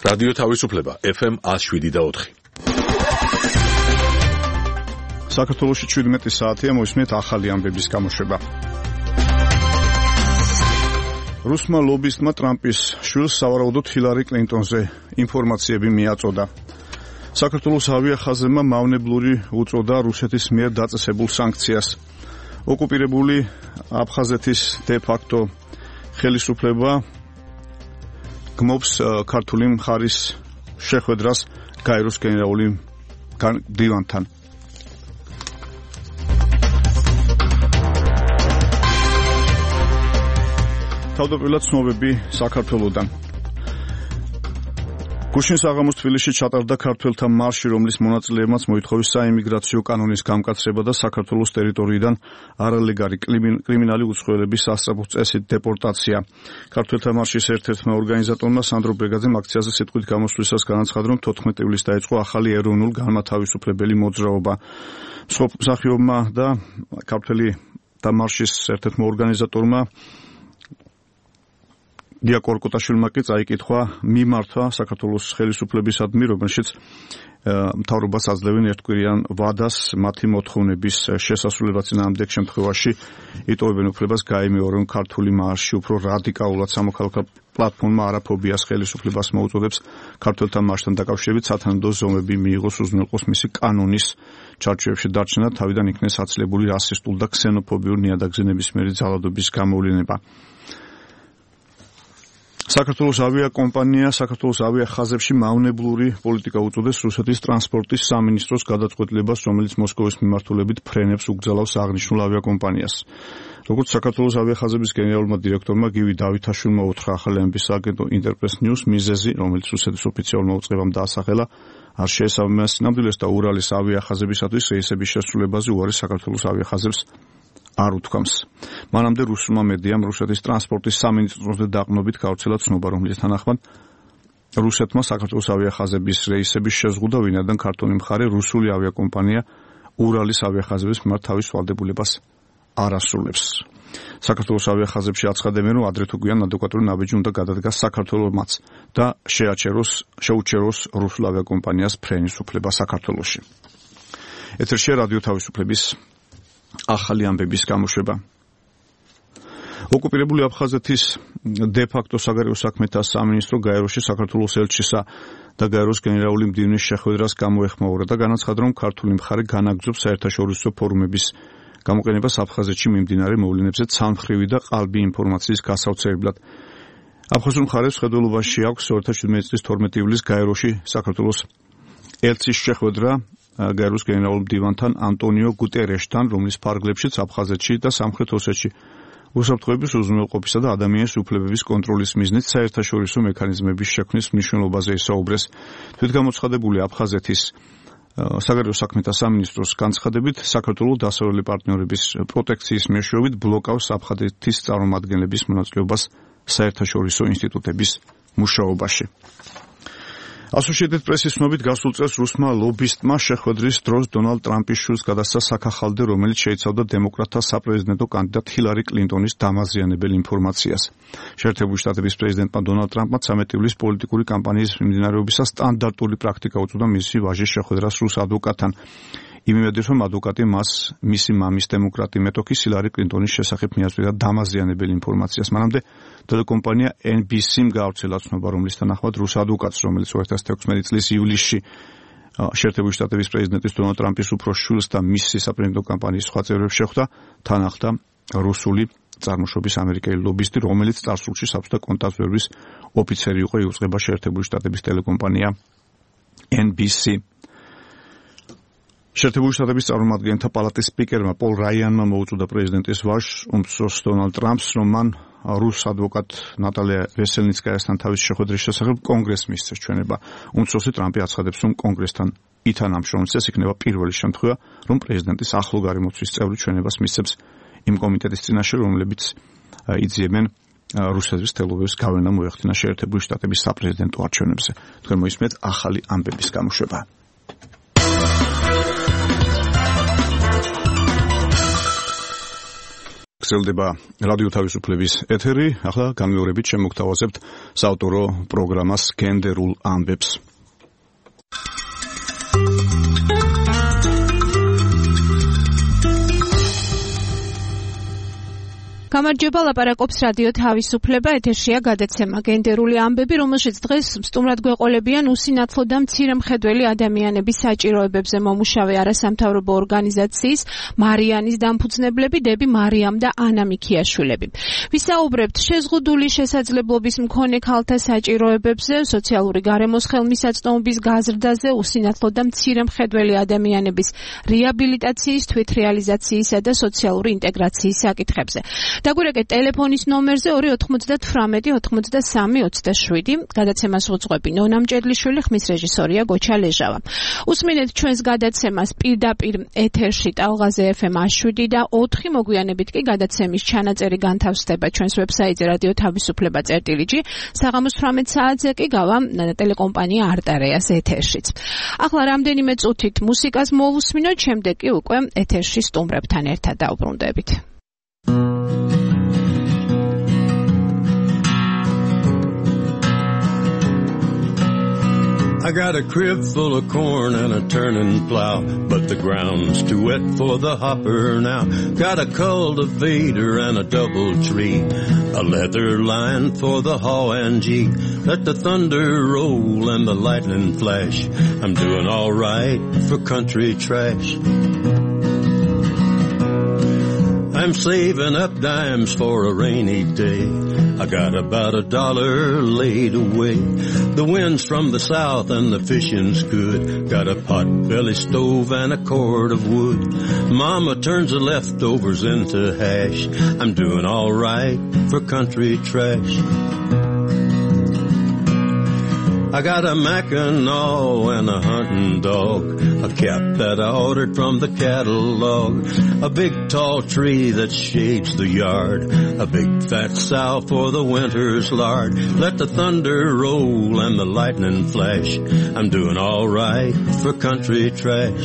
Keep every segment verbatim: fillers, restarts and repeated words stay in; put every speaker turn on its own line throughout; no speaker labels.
რადიო თავისუფლება ეფ ემ one oh seven და four.
საქართველოში seventeen საათია, მოისმენთ ახალი ამბების გამოშვება. რუსმა ლობისტმა ტრამპის შვილს სავარაუდოდ ჰილარი კლინტონზე ინფორმაციები მიაწოდა. საქართველოს ავიახაზებმა მავნებლური უწოდა რუსეთის მიერ დაწესებულ სანქციას. ოკუპირებული აფხაზეთის დე-ფაქტო ხელისუფლება გმობს ქართული მხარის შეხვედრას გაეროს გენერალური დივანთან. თავდაპირველად ცნობები საქართველოდან. გუშინ საღამოს თბილისში ჩატარდა ქართველთა მარში, რომლის მონაწილეებმაც მოითხოვეს საიმიგრაციო კანონის გამკაცრება და საქართველოს ტერიტორიიდან არალეგალი კრიმინალი უცხოელების სასწრაფო წესით დეპორტაცია. ქართველთა მარშის ერთ-ერთმა ორგანიზატორმა სანდრო ბრეგაძემ აქციაზე სიტყვით გამოსვლისას განაცხადა, რომ თოთხმეტი ივლისს დაიწყო ახალი ეროვნულ განმათავისუფლებელი მოძრაობა. მსახიობმა და ქართველთა მარშის ერთ-ერთმა ორგანიზატორმა გია კორკოტაშვილმა კი წაიკითხვა მიმართვა საქართველოს ხელისუფლებისადმი, რომელშიც მთავრობას აძლევენ ერთკვირიან ვადას მათი მოთხოვნების შესასრულებლად. წინააღმდეგ შემთხვევაში იტოვებენ უფლებას გაიმეორონ ქართული მარში. უფრო რადიკალურად სამოქალაქო პლატფორმა არაფობიას ხელისუფლებას მოუწოდებს ქართველთა მარშთან დაკავშირებით სათანადო ზომები მიიღოს, უზრუნველყოს მისი კანონის ჩარჩოებში დარჩენა, თავიდან იქნეს აცლებული რასისტულ და ქსენოფობიურ ნიადაგზე ნებისმიერი ძალადობის გამოვლენება. საქართველოს ავიაკომპანია საქართველოს ავიახაზებში მავნებლური პოლიტიკა უწოდეს რუსეთის ტრანსპორტის სამინისტროს გადაწყვეტილებას, რომელიც მოსკოვის მიმართულებით ფრენებს უგზავნავს აღნიშნულ ავიაკომპანიას. როგორც საქართველოს ავიახაზების გენერალურმა დირექტორმა გივი დავითაშვილმა უთხრა ახალი ამბის აგენტო ინტერპრეს ნიუს, მიზეზი, რომელიც რუსეთის ოფიციალურმა უწყებამ დაასახელა, არ შეესაბამება სინამდვილეს და ურალის ავიახაზებისათვის რეისების შესრულებაზე უარი საქართველოს ავიახაზებს არ უთქვამს. მანამდე რუსულმა მედიამ რუსეთის ტრანსპორტის სამინისტროზე დაყრდნობით გავრცელა ცნობა, რომლის თანახმად რუსეთმა საქართველოს ავიახაზების რეისების შეზღუდვა, ვინაიდან ქართული მხარე რუსული ავიაკომპანია ურალის ავიახაზების მიმართ თავის ვალდებულებას არ ასრულებს. საქართველოს ავიახაზებში აცხადებენ, რომ ადრე თუ გვიან ადეკვატური ნაბიჯი უნდა გადადგას საქართველოსმაც და შეაჩეროს შეუჩეროს რუსულ ავიაკომპანიას ფრენის უფლება საქართველოში. ეთერშია რადიო თავისუფლების ახალი ამბების გამოშვება. ოკუპირებული აფხაზეთის დე-ფაქტო საგარეო საქმეთა სამინისტრო გაეროში საქართველოს ელჩისა და გაეროს გენერალური მდივნის შეხვედრას გამოეხმაურა და განაცხადა, რომ ქართული მხარე განაგრძობს საერთაშორისო ფორუმების გამოყენებას აფხაზეთში მიმდინარე მოვლენებზე ცალმხრივი და ყალბი ინფორმაციის გასავრცელებლად. აფხაზურ მხარეს მხედველობაში აქვს two thousand seventeen წლის თორმეტი ივლისს გაეროში საქართველოს ელჩის შეხვედრა გაეროს გენერალურ მდივანთან ანტონიო გუტერეშთან, რომლის ფარგლებშიც აფხაზეთში და სამხრეთ ოსეთში უსაფრთხოების უზრუნველყოფისა და ადამიანის უფლებების კონტროლის მიზნით საერთაშორისო მექანიზმების შექმნის მნიშვნელობაზე ისაუბრეს. თვითგამოცხადებული აფხაზეთის საგარეო საქმეთა სამინისტროს განცხადებით, საქართველოს დასავლელი პარტნიორების პროტექციის მეშვეობით ბლოკავს აფხაზეთის წარმომადგენლების მონაწილეობას საერთაშორისო ინსტიტუტების მუშაობაში. Associated Press-ის ცნობით გასულ წელს რუსმა ლობისტმა შეხვედრის დროს დონალდ ტრამპის შვილს გადასცა საქახალდე, რომელიც შეიცავდა დემოკრატთა საპრეზიდენტო კანდიდატ ჰილარი კლინტონის დამაზიანებელ ინფორმაციას. შეერთებული შტატების პრეზიდენტმა დონალდ ტრამპმა ცამეტი ივლისს პოლიტიკური კამპანიის მიმდინარეობისას სტანდარტული პრაქტიკა უწოდა მისი ვაჟის შეხვედრას რუს ადვოკატთან. იმედებს, რომ ადვოკატი მას მისი მამის დემოკრატი მეტოქის ჰილარი კლინტონის შესახებ მიაწვდა დამაზიანებელ ინფორმაციას. მანამდე ტელეკომპანია ენ ბი სი-მ გაავრცელა ცნობა, რომლის თანახმად რუს ადვოკატს, რომელიც two thousand sixteen წლის ივლისში შეერთებული შტატების პრეზიდენტის დონალდ ტრამპის უფროს შვილს და მისი საპრეზიდენტო კამპანიის სხვა წევრებს შეხვდა, თან ახლდა რუსული წარმოშობის ამერიკელი ლობისტი, რომელიც წარსულში საბჭოთა კონტრაბანდის ოფიცერი იყო, იუწყება შეერთებული შტატების ტელეკომპანია ენ ბი სი. შეერთებული შტატების წარმომადგენელთა პალატის სპიკერმა პოლ რაიანმა მოუწოდა პრეზიდენტის ვაჟს, უმცროს დონალდ ტრამპს, რომ მან რუს ადვოკატ ნატალია ვესელნიცკაიასთან თავის შეხვედრის შესახებ კონგრესს მისცეს ჩვენება. უმცროსი ტრამპი აცხადებს, რომ კონგრესთან ითანამშრომლებს, ეს იქნება პირველი შემთხვევა, რომ პრეზიდენტის ახლო გარემოცვის წევრი ჩვენებას მისცემს იმ კომიტეტის წინაშე, რომლებიც იძიებენ რუსეთის თელოვის გავლენა მოეხდინა შეერთებული შტატების საპრეზიდენტო არჩევნებზე. თქვენ მოისმენთ ახალი ამბების გამოშვება. გრძელდება რადიო თავისუფლების ეთერი. ახლა განმეორებით შემოგთავაზებთ საავტორო პროგრამას გენდერულ ამბებს.
გამარჯობა, ლაპარაკობს რადიო თავისუფლება, ეთერშია გადაცემა გენდერული ამბები, რომელშიც დღეს სტუმრად გვეყოლებიან უსინათლო და მცირე მხედველი ადამიანების საჭიროებებზე მომუშავე არასამთავრობო ორგანიზაციის მარიანის დამფუძნებლები დები მარიამ და ანა მიქიაშვილები. ვისაუბრებთ შეზღუდული შესაძლებლობის მქონე ქალთა საჭიროებებზე, სოციალური გარემოს ხელმისაწვდომობის გაზრდაზე, უსინათლო და მცირე მხედველი ადამიანების რეაბილიტაციის, თვითრეალიზაციისა და სოციალური ინტეგრაციის საკითხებზე. დაგვირეკეთ ტელეფონის ნომერზე ორი ოთხმოცდათვრამეტი ოცდასამი ოცდაშვიდი. გადაცემას უძღვები ნონა მჭედლიშვილი, ხმის რეჟისორია გოჩა ლეჟავა. უსმინეთ ჩვენს გადაცემას პირდაპირ ეთერში ტალღაზე ეფ ემ შვიდი და ოთხი, მოგვიანებით კი გადაცემის ჩანაწერი განთავსდება ჩვენს ვებსაიტზე რადიო თავისუფლება წერტილი ჯი. საღამოს თვრამეტ საათზე კი გავა ტელეკომპანია არტარეას ეთერშიც. ახლა რამდენიმე წუთით მუსიკას მოვუსმინოთ, შემდეგ კი უკვე ეთერში სტუმრებთან ერთად დავბრუნდებით.
I got a crib full of corn and a turning plow, but the ground's too wet for the hopper now. Got a cultivator and a double tree, a leather line for the haw and gee. Let the thunder roll and the lightning flash. I'm doing all right for country trash. I'm saving up dimes for a rainy day. I got about a dollar laid away. The wind's from the south and the fishing's good. Got a pot-belly stove and a cord of wood. Mama turns the leftovers into hash. I'm doing all right for country trash. I got a Mackinaw and a hunting dog, a cap that I ordered from the catalog, a big tall tree that shades the yard, a big fat sow for the winter's lard. Let the thunder roll and the lightning flash. I'm doing all right for country trash.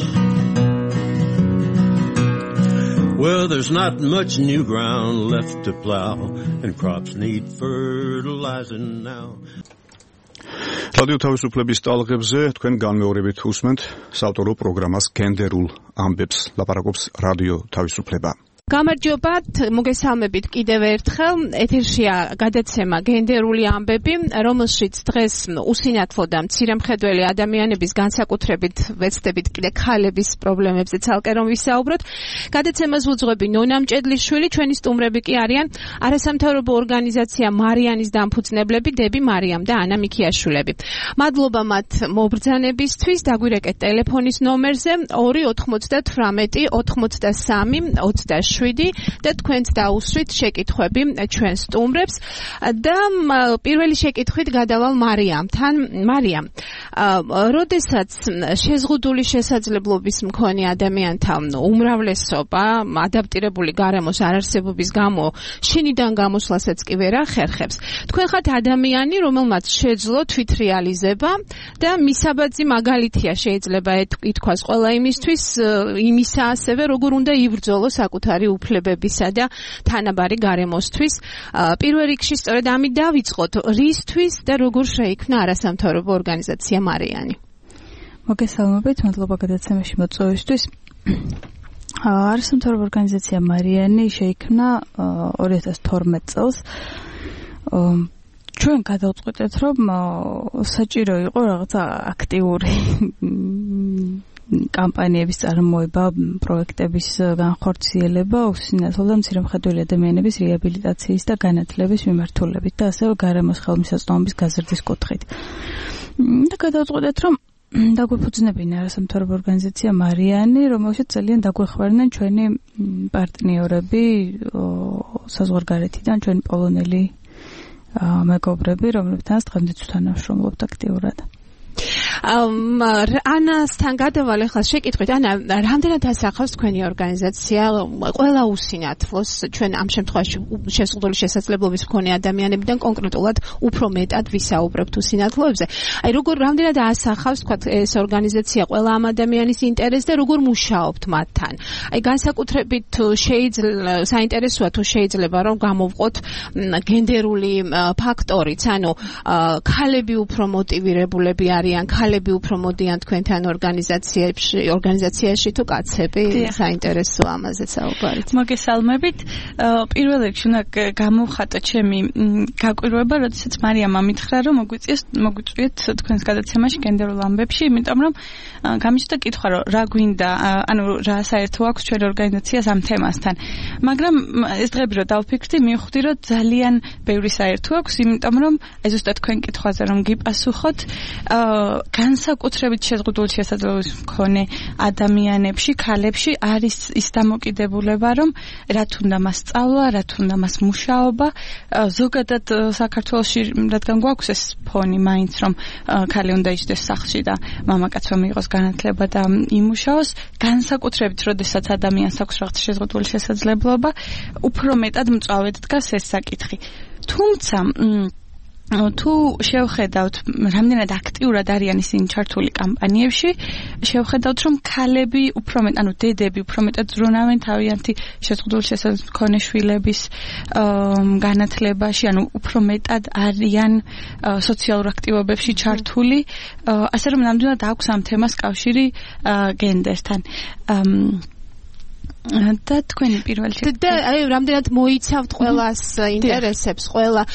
Well, there's not much new ground left to plow, and crops need fertilizing now.
რადიო თავისუფლების ტალღებზე თქვენ განმეორებით უსმენთ საავტორო პროგრამას გენდერულ ამბებს. ლაპარაკობს რადიო თავისუფლება.
გამარჯობათ, მოგესალმებით კიდევ ერთხელ. ეთერშია გადაცემა გენდერული ამბები, რომელშიც დღეს უსინათლო და მცირე მხედველი ადამიანების, განსაკუთრებით ვეცდებით კიდე ქალების პრობლემებზე ცალკე რომ ვისაუბროთ. გადაცემას უძღვები ნონა მჭედლიშვილი, ჩვენი სტუმრები კი არიან არასამთავრობო ორგანიზაცია მარიანის დამფუძნებლები დები მარიამ და ანა მიქიაშვილები. მადლობა მათ მობრძანებისთვის. დაგვირეკეთ ტელეფონის ნომერზე ორი ოთხმოცდათვრამეტი ოცდასამი ოცდაშვიდი და თქვენც დაუსვით შეკითხვები ჩვენ სტუმრებს და პირველი შეკითხვით გადავალ მარიამთან. მარიამ, როდესაც შეზღუდული შესაძლებლობის მქონე ადამიანთა უმრავლესობა ადაპტირებული გარემოს არარსებობის გამო შინიდან გამოსვლასაც კი ვერ ახერხებს, თქვენ ხართ ადამიანი, რომელმაც შეძლო თვითრეალიზება და მისაბაძი მაგალითია შეიძლება ითქვას ყველა იმისთვის, იმისა ასევე როგორ უნდა იბრძოლო საკუთარი უფლებებისა და თანაბარი გარემოსთვის. პირველ რიგში სწორედ ამით დავიწყოთ, რისთვის და როგორ შეიქმნა არასამთავრობო ორგანიზაცია მარიანი.
მოგესალმებით, მადლობა გადაცემაში მოწვევისთვის. არასამთავრობო ორგანიზაცია მარიანი შეიქმნა ორი ათას თორმეტ წელს. ჩვენ გადავწყვეტეთ, რომ საჭირო იყო რაღაცა აქტიური კამპანიების წარმოება, პროექტების განხორციელება უსინათლო და მცირე მხედველი ადამიანების რეაბილიტაციის და განათლების მიმართულებით და ასევე გარემოს ხელმისაწვდომობის გაზრდის კუთხით. და გადავწყვეტეთ, რომ დაგვეფუძნებინა არასამთავრობო ორგანიზაცია მარიანი, რომელშიც ძალიან დაგვეხმარნენ ჩვენი პარტნიორები საზღვარგარეთიდან, ჩვენი პოლონელი მეგობრები, რომლებთანაც დღემდე ვთანამშრომლობთ აქტიურად.
ანასთან გადავალ ახლა შეკითხვით. ანა, რამდენად ასახავს თქვენი ორგანიზაცია ყველა უსინათლოს ჩვენ ამ შემთხვევაში შეზღუდული შესაძლებლობის მქონე ადამიანებიდან კონკრეტულად უფრო მეტად ვისაუბრებთ უსინათლოებზე. აი როგორ რამდენად ასახავს თქვა ეს ორგანიზაცია ყველა ამ ადამიანის ინტერესს და როგორ მუშაობთ მათთან? აი განსაკუთრებით შეიძლება საინტერესოა თუ შეიძლება რომ გამოვყოთ გენდერული ფაქტორიც, ანუ ქალები უფრო მოტივირებულები არიან, ქალები უფრო მოდიან თქვენთან ორგანიზაციებში, ორგანიზაციაში თუ კაცები? საინტერესოა ამაზე საუბარით.
მოგესალმებით. პირველ რიგში უნდა გამოვხატო ჩემი გაკვირვება, როდესაც მარიამ ამითხრა, რომ მოგვიწიეს მოგვიწვიეთ თქვენს გადაცემაში გენდერულ ამბებში, იმიტომ რომ გამიჩნდა კითხვა, რომ რა გვინდა, ანუ რა საერთო აქვს ჩვენ ორგანიზაციას ამ თემასთან. მაგრამ ეს დღები რომ დავფიქრდი, მივხვდი, რომ ძალიან ბევრი საერთო აქვს, იმიტომ რომ ეს ზუსტად თქვენ კითხვაზე რომ გიპასუხოთ, განსაკუთრებით შეზღუდული შესაძლებლობის მქონე ადამიანებში, ქალებში არის ის დამოკიდებულება, რომ რა თუნდა მას სწავლა, რა თუნდა მას მუშაობა, ზოგადად საქართველოში რადგან გვაქვს ეს ფონი მაინც რომ ქალი უნდა იჯდეს სახლში და მამაკაცმა მიიღოს განათლება და იმუშაოს, განსაკუთრებით როდესაც ადამიანს აქვს რაღაც შეზღუდული შესაძლებლობა, უფრო მეტად მწვავედ დგას ეს საკითხი. თუმცა თუ შევხედავთ რამდენად აქტიურად არიან ისინი ჩართული კამპანიებში, შევხედავთ რომ ქალები უფრო მეტ, ანუ დედები უფრო მეტად ზრუნავენ თავიანთი შეზღუდული შესაძლებლობის მქონე შვილების განათლებაში, ანუ უფრო მეტად არიან სოციალურ აქტივობებში ჩართული, ასე რომ ნამდვილად აქვს ამ თემას კავშირი გენდერთან. და თქვენი პირველი
და აი რამდენად მოიცავთ ყველას ინტერესებს, ყველა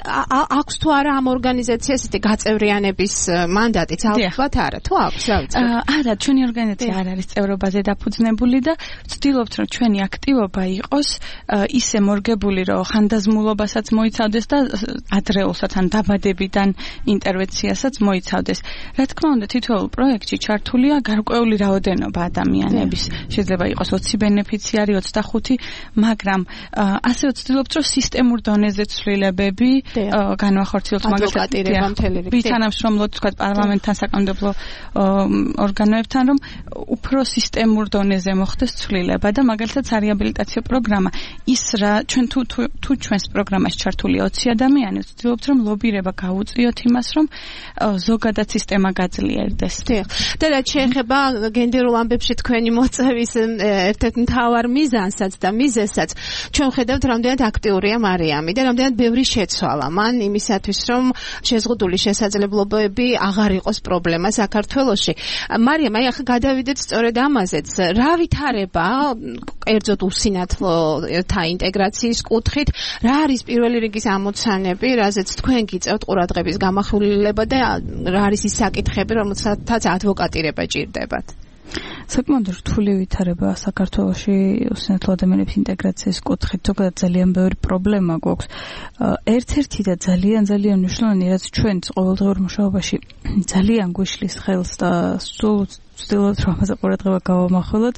აქვს თუ არა ამ ორგანიზაციას ისეთი გაწევრიანების მანდატიც? ალბათ არა, თუ აქვს, რა ვიცი.
არა, ჩვენი ორგანიზაცია არ არის წევრობაზე დაფუძნებული და ვცდილობთ რომ ჩვენი აქტივობა იყოს ისე მორგებული, რომ ხანდაზმულობასაც მოიცავდეს და ადრეულსაც ან დაბადებიდან ინტერვენციასაც მოიცავდეს. რა თქმა უნდა, თითოეულ პროექტში ჩართულია გარკვეული რაოდენობა ადამიანების. შეიძლება იყოს ოცი ბენეფიციარი, ოცდახუთი, მაგრამ ასე ვცდილობთ, რომ სისტემურ დონეზე ცვლილებები განვახორციელოთ, მაგალითად, თანამშრომლობთ, თქვა პარლამენტთან, საკანონმდებლო ორგანოებთან, რომ უფრო სისტემურ დონეზე მოხდეს ცვლილება და მაგალითად სარეაბილიტაციო პროგრამა ის რა ჩვენ თუ თუ ჩვენს პროგრამაში ჩართული ოცი ადამიანი, ვცდილობთ, რომ ლობირება გაუწიოთ იმას, რომ ზოგადად სისტემა გაძლიერდეს.
და რაც შეეხება გენდერულ ამბებში თქვენი მოწვევის ერთ-ერთ მთავარ მიზანსაც და მიზეზსაც, ჩვენ ხედავთ რამდენად აქტიურია მარიამი და რამდენად ბევრი შეცვალა მან იმისათვის, რომ შეზღუდული შესაძლებლობები აღარ იყოს პრობლემა საქართველოში. მარიამ, აი ახლა გადავიდეთ სწორედ ამაზეც. რა ვითარება კერძოდ უსინათლოთა ინტეგრაციის კუთხით, რა არის პირველი რიგის ამოცანები, რაზეც თქვენ გიწევთ ყურადღების გამახვილება და რა არის ის საკითხები, რომელთაც ადვოკატირება ჭირდებათ?
საკმაოდ რთული ვითარება საქართველოში უსინათლო ადამიანების ინტეგრაციის კუთხით, ზოგადად ძალიან ბევრი პრობლემა გვაქვს. ერთ-ერთი და ძალიან ძალიან მნიშვნელოვანი, რაც ჩვენს ყოველდღიურ მუშაობაში ძალიან გვიშლის ხელს და სულ ვცდილობთ რომ ამაზე ყურადღება გავამახვილოთ,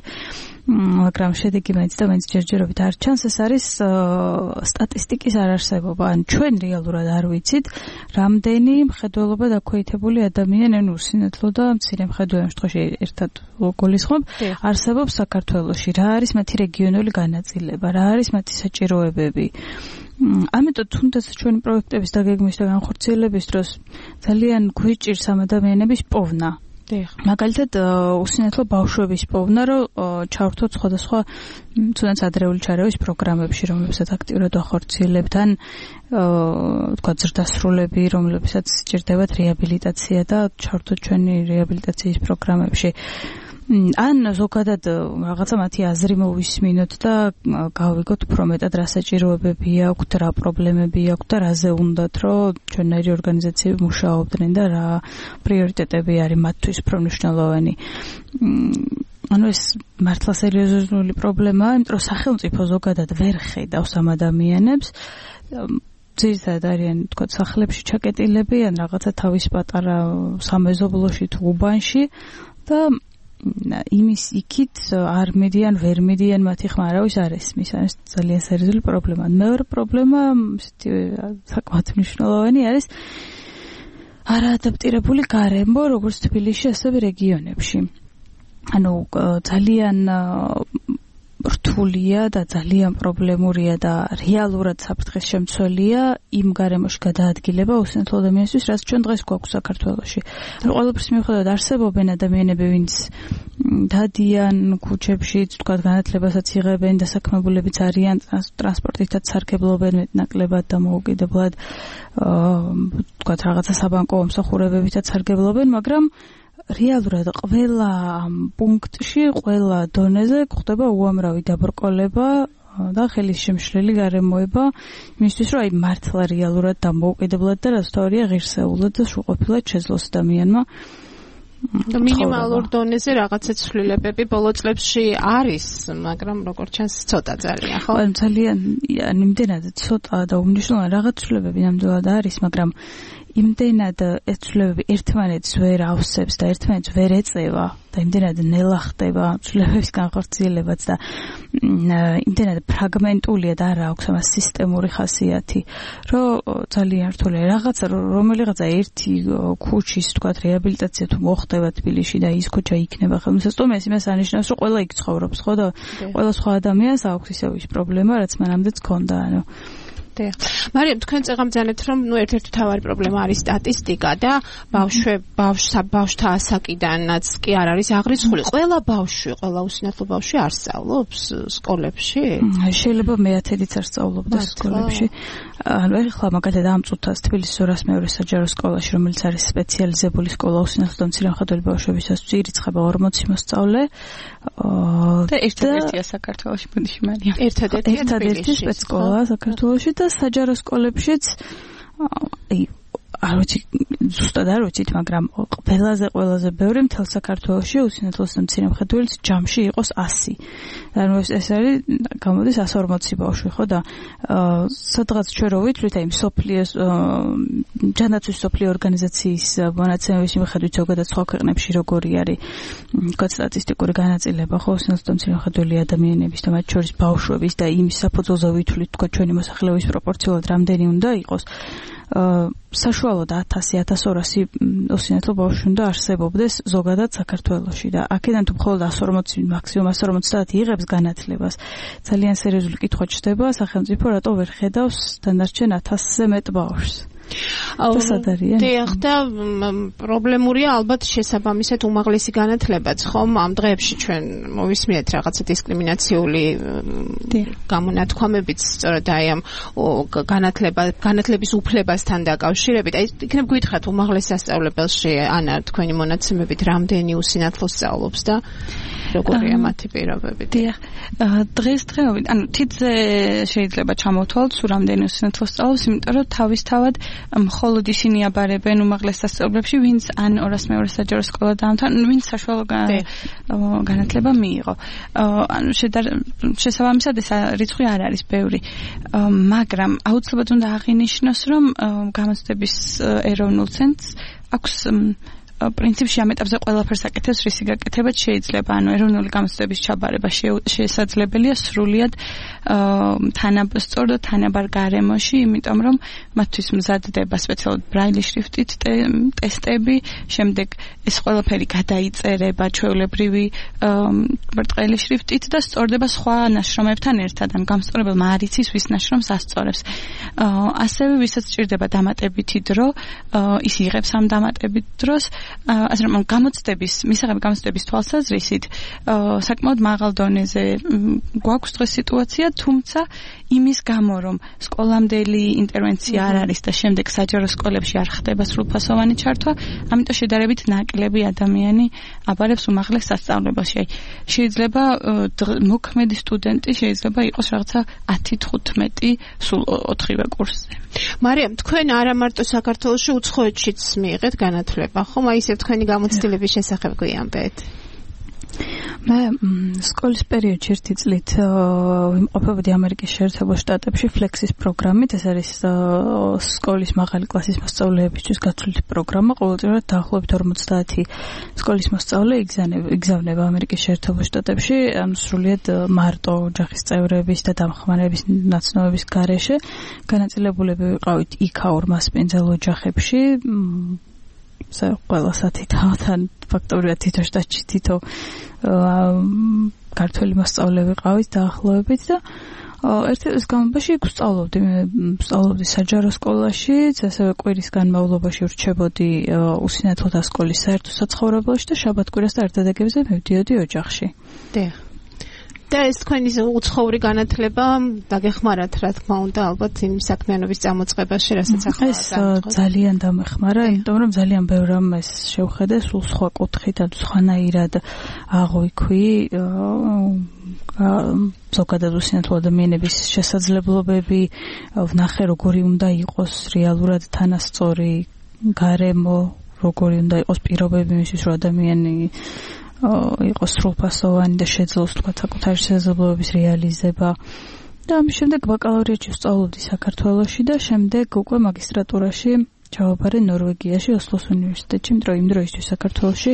მაგრამ შედეგი მაინც და მაინც ჯერჯერობით არ ჩანს. ეს არის სტატისტიკის არარსებობა. ან ჩვენ რეალურად არ ვიცით, რამდენი მხედველობა დაქვეითებული ადამიანი, ანუ უსინათლო და მცირე მხედველობა, ამ შემთხვევაში ერთად გულისხმობ, არსებობს საქართველოში. რა არის მათი რეგიონული განაწილება, რა არის მათი საჭიროებები. ამიტომ თუნდაც ჩვენი პროექტების დაგეგმვის და განხორციელების დროს ძალიან გვიჭირს ამ ადამიანების პოვნა. მაგალითად უსინათლო ბავშვების პოვნა, რომ ჩავერთოთ სხვადასხვა თუნდაც ადრეული ჩარევის პროგრამებში, რომლებსაც აქტიურად ვახორციელებთ, ან თქვა ზრდასრულები, რომლებსაც სჭირდებათ რეაბილიტაცია და ჩავერთოთ ჩვენი რეაბილიტაციის პროგრამებში. ან ზოგადად რაღაცა მათი აზრი მოვისმინოთ და გავიგოთ უფრო მეტად რა საჭიროებები აქვთ, რა პრობლემები აქვთ და რაზე უნდათ, რომ ჩვენნაირი ორგანიზაციები მუშაობდნენ და რა პრიორიტეტები არის მათთვის უფრო მნიშვნელოვანი. ანუ ეს მართლა სერიოზული პრობლემაა, იმიტომ რომ სახელმწიფო ზოგადად ვერ ხედავს ამ ადამიანებს. ძირითადად არიან თქვა სახლებში ჩაკეტილები ან რაღაცა თავის პატარა სამეზობლოში თუ უბანში და იმის იქით არ მიდიან, ვერ მიდიან მათი ხმა, არავის არ ესმის. ეს ძალიან სერიოზული პრობლემაა. მეორე პრობლემა, ისეთი საკმაოდ მნიშვნელოვანი არის არაადაპტირებული გარემო, როგორც თბილისში, ასევე რეგიონებში. ანუ ძალიან რთულია და ძალიან პრობლემურია და რეალურად საფრთხეს შემცველია იმ გარემოში გადაადგილება უსინათლო ადამიანისთვის, რაც ჩვენ დღეს გვაქვს საქართველოში. ანუ ყველაფრის მიუხედავად არსებობენ ადამიანები, ვინც დადიან ქუჩებში, თქვა განათლებასაც იღებენ, დასაქმებულებიც არიან, ტრანსპორტითაც სარგებლობენ მეტნაკლებად და მოუკიდებლად, თქვა რაღაცა საბანკო მომსახურებებითაც სარგებლობენ, მაგრამ რეალურად ყველა პუნქტში, ყველა დონეზე გვხდება უამრავი დაბრკოლება და ხელის შემშლელი გარემოება იმისთვის, რომ აი მართლა რეალურად და მოუკიდებლად და რაც თორია ღირსეულად და სრულყოფილად შეძლოს ადამიანმა
და მინიმალურ დონეზე რაღაცა ცვლილებები ბოლო წლებში არის, მაგრამ როგორც ჩანს ცოტა ძალიან, ხო?
ძალიან იმდენად ცოტა და უმნიშვნელოვანო რაღაც ცვლილებები ნამდვილად არის, მაგრამ იმდენად ეს ცვლილებები ერთმანეთს ვერ ავსებს და ერთმანეთს ვერ ეწევა და იმდენად ნელა ხდება ცვლილებების განხორციელებაც და იმდენად ფრაგმენტულია და არა აქვს ამას სისტემური ხასიათი, რომ ძალიან რთულია რაღაცა რომელიღაცა ერთი ქუჩის თქვა რეაბილიტაცია თუ მოხდება თბილისში და ის ქუჩა იქნება ხელმისაწვდომი, ეს იმას ანიშნავს, რომ ყველა იქ ცხოვრობს, ხო და ყველა სხვა ადამიანს აქვს ისევ ის პრობლემა, რაც მანამდეც ჰქონდა, ანუ
მარიამ, თქვენ წეგამბძანებთ, რომ ნუ ერთ-ერთი მთავარი პრობლემა არის სტატისტიკა და ბავშვე ბავშვსა ბავშვთა ასაკიდანაც კი არ არის აღრიცხული. ყველა ბავშვი, ყველა უსინათლო ბავშვი არ სწავლობს სკოლებში?
შეიძლება მეათედიც არ სწავლობდეს სკოლებში. ანუ ეხლა მაგალითად ამ წუთას თბილისის ორას მეორე საჯარო სკოლაში, რომელიც არის სპეციალიზებული სკოლა უსინათლო და მცირემხატველი ბავშვებისთვის, ირიცხება ორმოცი მოსწავლე
და ერთადერთია საქართველოში, ბუდიში მარიამ.
ერთადერთი სპეცსკოლა საქართველოში და საჯარო სკოლებშიც აი არ ვიცი, ზუსტად არ ვიცით, მაგრამ ყველაზე ყველაზე ბევრი მთელ საქართველოში უსინათლოს და მცირემხატველის ჯამში იყოს ასი. ანუ ეს არის გამოდის ასი ორმოცი ბავშვი, ხო და სადღაც ჩვენ რო ვითვლით, აი მსოფლიოს ჯანდაცვის მსოფლიო ორგანიზაციის მონაცემების მიხედვით ზოგადად სხვა ქვეყნებში როგორი არის თქვა სტატისტიკური განაწილება, ხო, უსინათლო და მცირემხატველი ადამიანების და მათ შორის ბავშვების და იმ საფუძველზე ვითვლით, თქვა ჩვენი მოსახლეობის პროპორციულად რამდენი უნდა იყოს. საშუალოდ ათასი ათას ორასი უსინათლო ბავშვი უნდა არსებობდეს ზოგადად საქართველოში და აქედან თუ მხოლოდ ასი ორმოცი მაქსიმუმ ასი ორმოცდაათი იღებს განათლებას, ძალიან სერიოზული კითხვა ჩდება სახელმწიფო რატო ვერ ხედავს დანარჩენ ათასზე მეტ ბავშვს.
დიახ, და პრობლემურია ალბათ შესაბამისად უმაღლესი განათლებაც, ხომ? ამ დღეებში ჩვენ მოვისმინეთ რაღაცა დისკრიმინაციული გამონათქვამებიც სწორედ აი ამ განათლება, განათლების უფლებასთან დაკავშირებით. აი იქნებ გითხრათ უმაღლეს სასწავლებელში ანა თქვენი მონაცემებით რამდენი უსინათლო სწავლობს და როგორია მათი პირობები?
დიახ, დღესდღეობით, ანუ თითზე შეიძლება ჩამოვთვალოთ სულ რამდენი უსინათლო სწავლობს, იმიტომ რომ თავისთავად მხოლოდ ისინი აბარებენ უმაღლეს სასწავლებლებში, ვინც ან ორას მეორე საჯარო სკოლა დაამთავრა, ვინც საშუალო განათლება მიიღო. ანუ შესაბამისად ეს რიცხვი არ არის ბევრი, მაგრამ აუცილებლად უნდა აღინიშნოს, რომ გამოცდების ეროვნულ ცენტრს აქვს პრინციპში ამ ეტაპზე ყველაფერს აკეთებს, რისი გაკეთებაც შეიძლება, ანუ ეროვნული გამოცდების ჩაბარება შესაძლებელია სრულიად თანაბარ და თანაბარ გარემოში, იმიტომ რომ მათთვის მზადდება სპეციალურად ბრაილის შრიფტით ტესტები, შემდეგ ეს ყველაფერი გადაიწერება ჩვეულებრივი ბრტყელი შრიფტით და სწორდება სხვა ნაშრომებთან ერთად, ან გამსწორებელმა არ იცის ვის ნაშრომს ასწორებს. ასევე ვისაც სჭირდება დამატებითი დრო, ის იღებს ამ დამატებით დროს. ასე რომ გამოცდების, მისაღები გამოცდების თვალსაზრისით საკმაოდ მაღალ დონეზე გვაქვს დღეს სიტუაცია, თუმცა იმის გამო, რომ სკოლამდელი ინტერვენცია არ არის და შემდეგ საჯარო სკოლებში არ ხდება სრულფასოვანი ჩართვა, ამიტომ შედარებით ნაკლები ადამიანი აბარებს უმაღლეს სასწავლებელში. შეიძლება მოქმედი სტუდენტი შეიძლება იყოს რაღაცა ათი თხუთმეტი სულ ოთხივე კურსზე.
მარიამ, თქვენ არა მარტო საქართველოში, უცხოეთშიც მიიღეთ განათლება, ხომ? აი ისე თქვენი გამოცდილების შესახებ გვიამბეთ.
მე სკოლის პერიოდში ერთი წლით ვიმყოფებოდი ამერიკის შეერთებულ შტატებში ფლექსის პროგრამით. ეს არის სკოლის მაღალი კლასის მოსწავლეებისთვის გათვლილი პროგრამა. ყოველწლიურად დაახლოებით ორმოცდაათი სკოლის მოსწავლე იგზავნება ამერიკის შეერთებულ შტატებში, ანუ სრულიად მარტო ოჯახის წევრების და დამხმარების ნაცნობების გარეშე. განაწილებულები ვიყავით იქაურ მასპინძელ ოჯახებში. ყველა სათითაოთან ფაქტობრივად თითო შტატში თითო ქართველი მასწავლე ვიყავით დაახლოებით და ერთი წლის განმავლობაში იქ ვსწავლობდი, მე ვსწავლობდი საჯარო სკოლაშიც, ასევე კვირის განმავლობაში ვრჩებოდი უსინათლოთა სკოლის საერთო საცხოვრებელში და შაბათ-კვირას და ერთადაგებზე მივდიოდი ოჯახში.
დიახ. და ეს თქვენი უცხოური განათლება დაგეხმარათ, რა თქმა უნდა, ალბათ იმ საქმიანობის წამოწყებაში, რასაც ახლა
ეს ძალიან დამეხმარა, იმიტომ რომ ძალიან ბევრ რამეს შევხედე სულ სხვა კუთხით, ან სხვანაირად აღვიქვი ზოგადად უსინათლო ადამიანების შესაძლებლობები, ვნახე როგორი უნდა იყოს რეალურად თანასწორი გარემო, როგორი უნდა იყოს პირობები იმისთვის, რომ ადამიანი იყოს სრულფასოვანი და შეძლოს თქვა საკუთარი შესაძლებლობების რეალიზება. და ამის შემდეგ ბაკალავრიატში ვსწავლობდი საქართველოში და შემდეგ უკვე მაგისტრატურაში ჩავაბარე ნორვეგიაში, ოსლოს უნივერსიტეტში, იმიტომ რომ იმ დროისთვის საქართველოში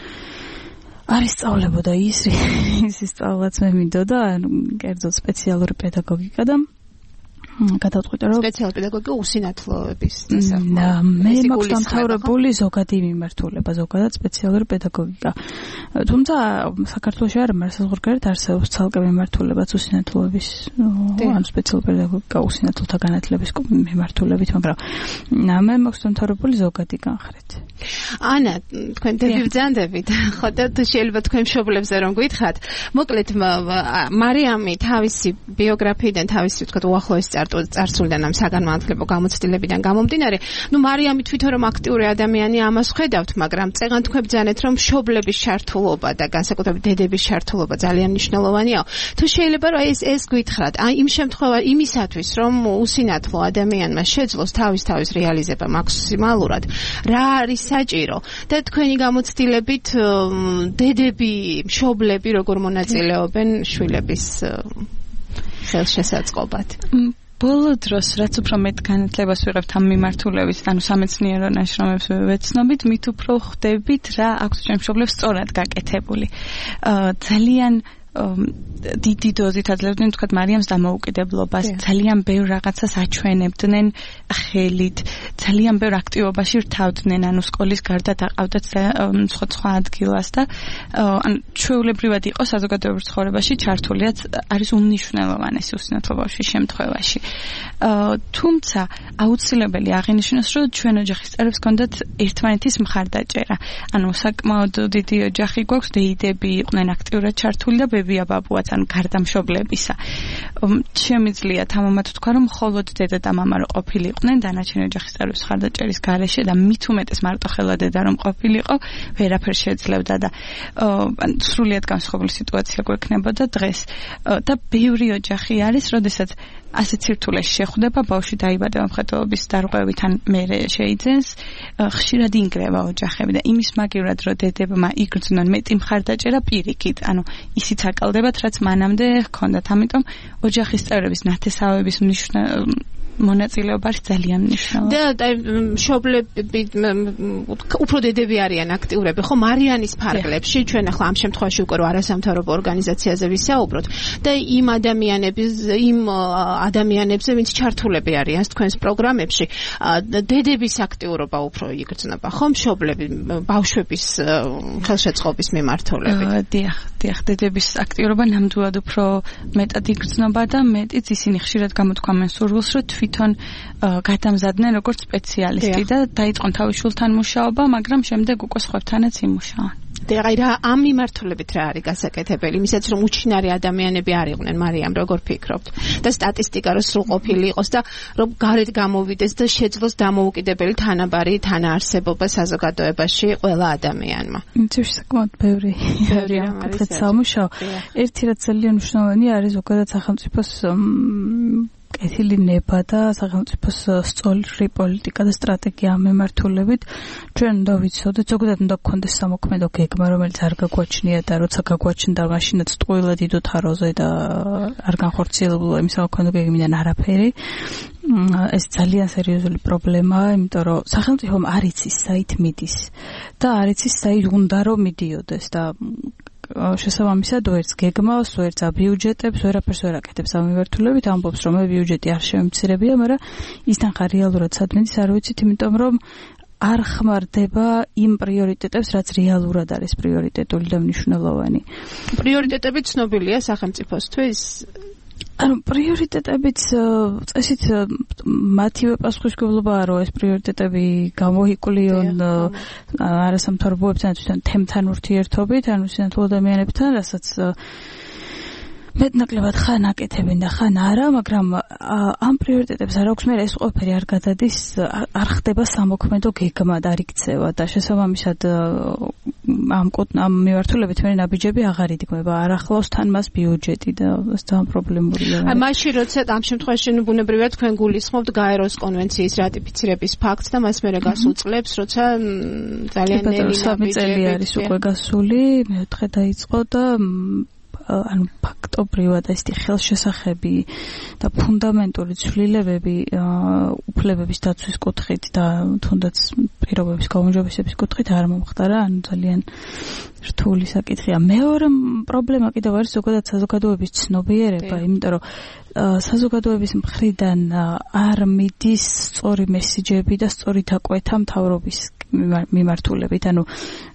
არ ისწავლებოდა ის ის სწავლაც მე მინდოდა, ანუ კერძოდ სპეციალური პედაგოგიკა და გადავწყვიტე რომ
სპეციალური პედაგოგიკა უსინათლოების
და მე მაქვს დამთავრებული ზოგადი მიმართულება, ზოგადად სპეციალური პედაგოგიკა. თუმცა საქართველოში არ არის საზღვარგარეთ არსებობს ცალკე მიმართულებაც უსინათლოების, ანუ სპეციალური პედაგოგიკა უსინათლოთა განათლების მიმართულებით, მაგრამ მე მაქვს დამთავრებული ზოგადი განხრით.
ანა, თქვენ დაგიბრძანდებით, ხო და შეიძლება თქვენ მშობლებზე რომ გითხრათ, მოკლედ მარიამი თავისი ბიოგრაფიიდან, თავისი თქვა უახლოესი წარსულიდან ამ საგანმანათლებლო გამოცდილებიდან გამომდინარე, ნუ მარიამი თვითონ რომ აქტიური ადამიანი ამას ხედავთ, მაგრამ წეგან თქვენ ბრძანეთ რომ მშობლების ჩართულობა და განსაკუთრებით დედების ჩართულობა ძალიან მნიშვნელოვანია. თუ შეიძლება რომ ეს ეს გითხრათ, აი იმ შემთხვევაში იმისათვის რომ უსინათლო ადამიანმა შეძლოს თავის თავის რეალიზება მაქსიმალურად, რა არის საჭირო და თქვენი გამოცდილებით დედები, მშობლები როგორ მონაწილეობენ შვილების ხელშესაწყობად.
ბოლო დროს, რაც უფრო მეტ განათლებას ვიღებთ ამ მიმართულებით, ანუ სამეცნიერო ნაშრომებს ვეცნობით, მით უფრო ხვდებით რა აქვს ჩემ მშობლებს სწორად გაკეთებული. ძალიან დიდი დოზით აძლევდნენ თქვა მარიამს დამოუკიდებლობას, ძალიან ბევრ რაღაცას აჩვენებდნენ ხელით, ძალიან ბევრ აქტივობაში რთავდნენ, ანუ სკოლის გარდა დაყავდათ სხვა სხვა ადგილას და ანუ ჩვეულებრივად იყო საზოგადოებრივ ცხოვრებაში ჩართულიაც არის უმნიშვნელოვანესი უსინათლო ბავშვის შემთხვევაში. თუმცა აუცილებელი აღინიშნოს, რომ ჩვენ ოჯახის წევრებს ჰქონდათ ერთმანეთის მხარდაჭერა. ანუ საკმაოდ დიდი ოჯახი გვაქვს, დეიდები იყვნენ აქტიურად ჩართული და ბებია ბაბუაც, ანუ გარდამშობლებისა. შემიძლია თამამად თქვა, რომ მხოლოდ დედა და მამა რო ყოფილიყვნენ დანარჩენი ოჯახის წევრების მხარდაჭერის გარეშე და მით უმეტეს მარტოხელა დედა რომ ყოფილიყო, ვერაფერს შეძლებდა და ანუ სრულიად განსხვავებული სიტუაცია გვექნებოდა დღეს. და ბევრი ოჯახი არის, როდესაც ასეთ სირთულეში შეხვდება, ბავშვი დაიბადება მხედველობის დარღვევით ან მერე შეიძენს, ხშირად ინგრევა ოჯახები და იმის მაგივრად, რომ დედებმა იგრძნონ მეტი მხარდაჭერა პირიქით, ანუ ისიც აკალდებათ, რაც მანამდე ჰქონდათ. ამიტომ ოჯახის წევრების ნათესავების მნიშვნელობა მონაწილეობა არის ძალიან მნიშვნელოვანი.
და მშობლები უფრო დედები არიან აქტიურები, ხო მარიანის ფარგლებში, ჩვენ ახლა ამ შემთხვევაში უკვე რო არასამთავრობო ორგანიზაციაზე ვისაუბროთ და იმ ადამიანების, იმ ადამიანებზე, ვინც ჩართულები არიან თქვენს პროგრამებში, დედების აქტიურობა უფრო იგრძნობა, ხო მშობლები ბავშვების ხელშეწყობის მიმართულებით.
დიახ, დიახ, დედების აქტიურობა ნამდვილად უფრო მეტად იგრძნობა და მეტიც ისინი ხშირად გამოთქვამენ სურვილს, რომ თვითონ გადამზადდნენ როგორც სპეციალისტი და დაიწყონ თავის შვილთან მუშაობა, მაგრამ შემდეგ უკვე სხვებთანაც იმუშაონ.
და აი რა ამ მიმართულებით რა არის გასაკეთებელი, იმისაც რომ უჩინარი ადამიანები არ იყვნენ, მარიამ, როგორ ფიქრობთ? და სტატისტიკა რო სრულყოფილი იყოს და რომ გარეთ გამოვიდეს და შეძლოს დამოუკიდებელი თანაბარი თანაარსებობა საზოგადოებაში ყველა ადამიანმა.
იმცირ საკმაოდ ბევრი ბევრი ამბეთ სამუშაო. ერთი რაც ძალიან მნიშვნელოვანი არის ზოგადად სახელმწიფოს კეთილი ნება და სახელმწიფოს სწორი პოლიტიკა და სტრატეგია ამ მიმართულებით ჩვენ უნდა ვიცოდეთ, ზოგადად უნდა გქონდეს სამოქმედო გეგმა, რომელიც არ გაგვაჩნია და როცა გაგვაჩნდა, მაშინაც ტყუილად იდოთ აროზე და არ განხორციელებულა იმ სამოქმედო გეგმიდან არაფერი. ეს ძალიან სერიოზული პრობლემაა, იმიტომ რომ სახელმწიფომ არ იცის საით მიდის და არ იცის საით უნდა რომ მიდიოდეს და შესაბამისად ვერც გეგმავს, ვერც ბიუჯეტებს, ვერაფერს ვერ აკეთებს ამ მიმართულებით, ამბობს რომ ბიუჯეტი არ შემცირებია, მაგრამ ისთან ხარ რეალურად სად მიდის არ ვიცით, იმიტომ რომ არ ხმარდება იმ პრიორიტეტებს, რაც რეალურად არის პრიორიტეტული და მნიშვნელოვანი.
პრიორიტეტები ცნობილია სახელმწიფოსთვის?
ანუ პრიორიტეტებიც წესით მათივე პასუხისმგებლობაა, რომ ეს პრიორიტეტები გამოიკლიონ არასამთავრობოებთან, თვითონ თემთან ურთიერთობით, ანუ სინათლე ადამიანებთან, რასაც მეტნაკლებად ხან აკეთებენ და ხან არა, მაგრამ ამ პრიორიტეტებს არ აქვს, მე ეს ყველაფერი არ გადადის, არ ხდება სამოქმედო გეგმა და არ იქცევა და შესაბამისად ამ ამ მიმართულებით მე ნაბიჯები აღარ იდგმება, არ ახლავს თან მას ბიუჯეტი და ეს ძალიან პრობლემურია.
აი მაშინ როცა ამ შემთხვევაში ბუნებრივია თქვენ გულისხმობთ გაეროს კონვენციის რატიფიცირების ფაქტს და მას მერე გასულ წლებს, როცა ძალიან ნელი
ნაბიჯები არის უკვე გასული, მეოთხე დაიწყო და ანუ ფაქტობრივად ეს ხელშესახები და ფუნდამენტური ცვლილებები უფლებების დაცვის კუთხით და თუნდაც პირობების გაუმჯობესების კუთხით არ მომხდარა, ანუ ძალიან რთული საკითხია. მეორე პრობლემა კიდევ არის ზოგადად საზოგადოების ცნობიერება, იმიტომ რომ საზოგადოების მხრიდან არ მიდის სწორი მესიჯები და სწორი დაკვეთა მთავრობის მიმართულებით, ანუ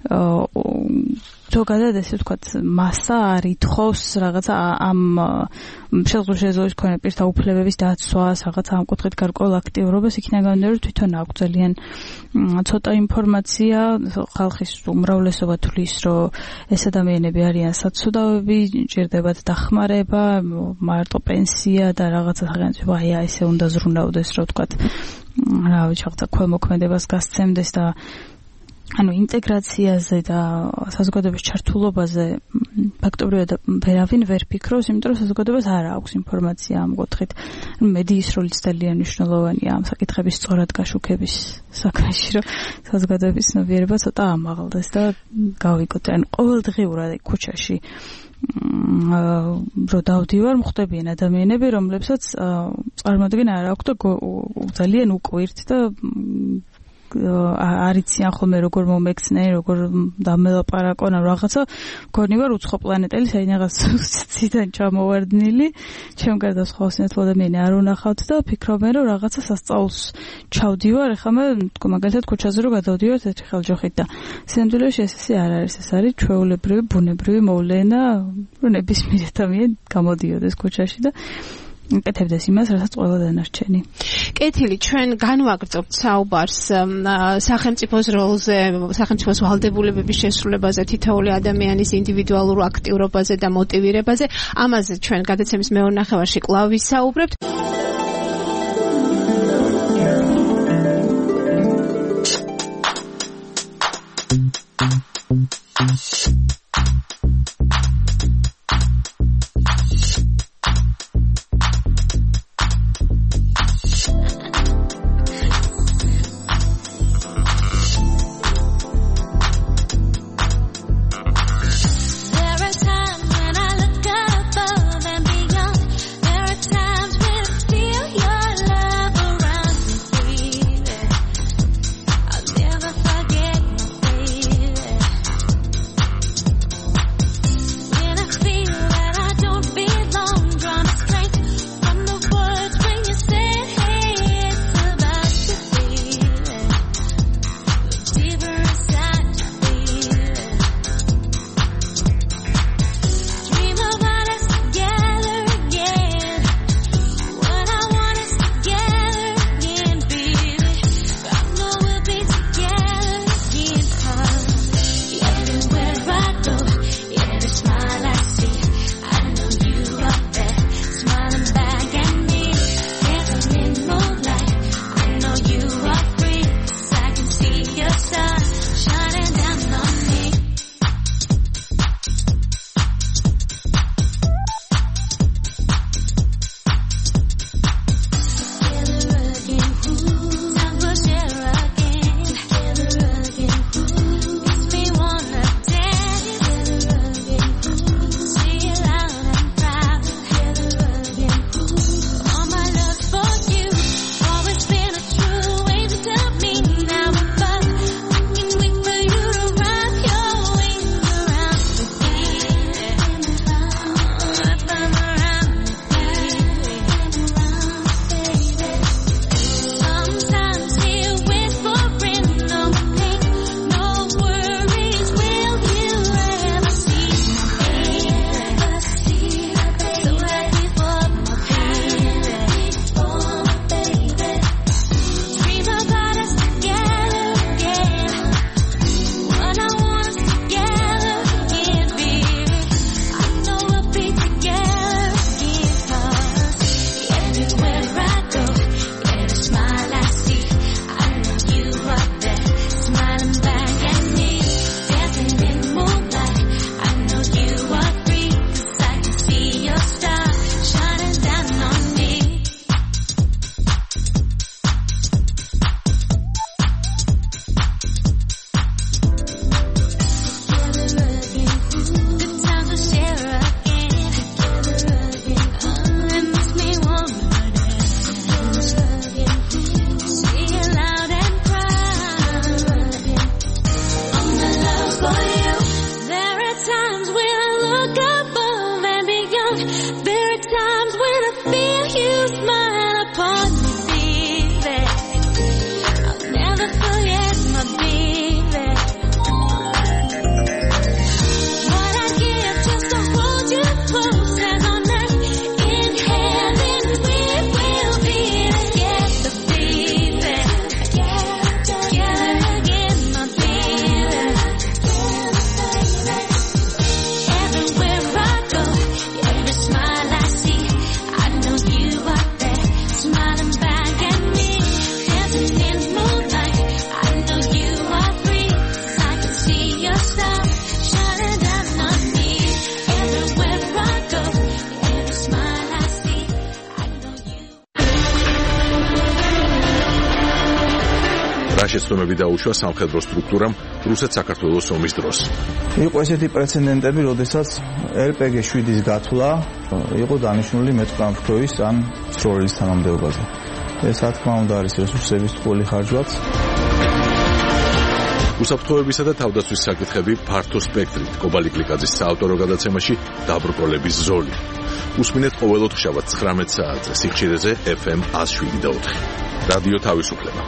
ზოგადად ესე ვთქვათ, მასა არ ითხოვს რაღაცა ამ შესაძლებლობის მქონე პირთა უფლებების დაცვას, რაღაცა ამ კუთხით გარკვეულ აქტიურობას, იქიდან გამომდინარე, რომ თვითონ აქვს ძალიან ცოტა ინფორმაცია, ხალხის უმრავლესობა თვლის, რომ ეს ადამიანები არიან საცუდავები, ჭირდებათ დახმარება, მარტო პენსია და რაღაცა სახელმწიფო აი ესე უნდა ზრუნავდეს, რომ ვთქვათ, რა ვიცი, რაღაცა ქველმოქმედებას გასცემდეს და ანუ ინტეგრაციაზე და საზოგადოების ჩართულობაზე ფაქტობრივად ვერავინ ვერ ფიქრობს, იმიტომ რომ საზოგადოებას არ აქვს ინფორმაცია ამ კუთხით. მედიის როლიც ძალიან მნიშვნელოვანია ამ საკითხების სწორად გაშუქების საქმეში, რომ საზოგადოების ცნობიერება ცოტა ამაღლდეს და გავიგოთ, ანუ ყოველდღიურად ქუჩაში რო დავდივარ, მხვდებიან ადამიანები, რომლებსაც წარმოადგენენ არ აქვს და ძალიან უკვირთ და არიციან ხოლმე როგორ მომექცნენ, როგორ დამელაპარაკონ, რაღაცა მგონი ვარ უცხო პლანეტელი, საინაღაც ციდან ჩამოვარდნილი, ჩემ გარდა სხვა სინათლე ადამიანი არ უნახავთ და ფიქრობენ, რომ რაღაცა სასწაულს ჩავდივარ, ეხლა მე მაგალითად ქუჩაზე რო გადავდივარ ერთი ხელჯოხით და სინამდვილეში ეს ისე არ არის, ეს არის ჩვეულებრივი ბუნებრივი მოვლენა, რომ ნებისმიერ ადამიანი გამოდიოდეს ქუჩაში და აკეთებდეს იმას, რასაც ყველა დანარჩენი.
კეთილი, ჩვენ განვაგრძობთ საუბარს სახელმწიფოს როლზე, სახელმწიფოს ვალდებულებების შესრულებაზე, თითოეული ადამიანის ინდივიდუალურ აქტიურობაზე და მოტივირებაზე. ამაზე ჩვენ გადაცემის მეორე ნახევარში კვლავ ვისაუბრებთ.
რა შეცდომები დაუშვა სამხედრო სტრუქტურამ რუსეთ-საქართველოს ომის დროს.
იყო ესეთი პრეცედენტები, როდესაც ელ პე გი შვიდის გათვლა იყო დანიშნული მეტყამფროის ან სროლის თანამდებობაზე. ეს რა თქმა უნდა არის რესურსების ტყუილი ხარჯვაც.
უსაფრთხოებისა და თავდაცვის საკითხები ფართო სპექტრით კობალი კლიკაძის საავტორო გადაცემაში დაბრკოლების ზოლი. უსმინეთ ყოველ ოთხშაბათს ცხრამეტ საათზე სიხშირეზე ეფ ემ ას შვიდი და ოთხი. რადიო თავისუფლება.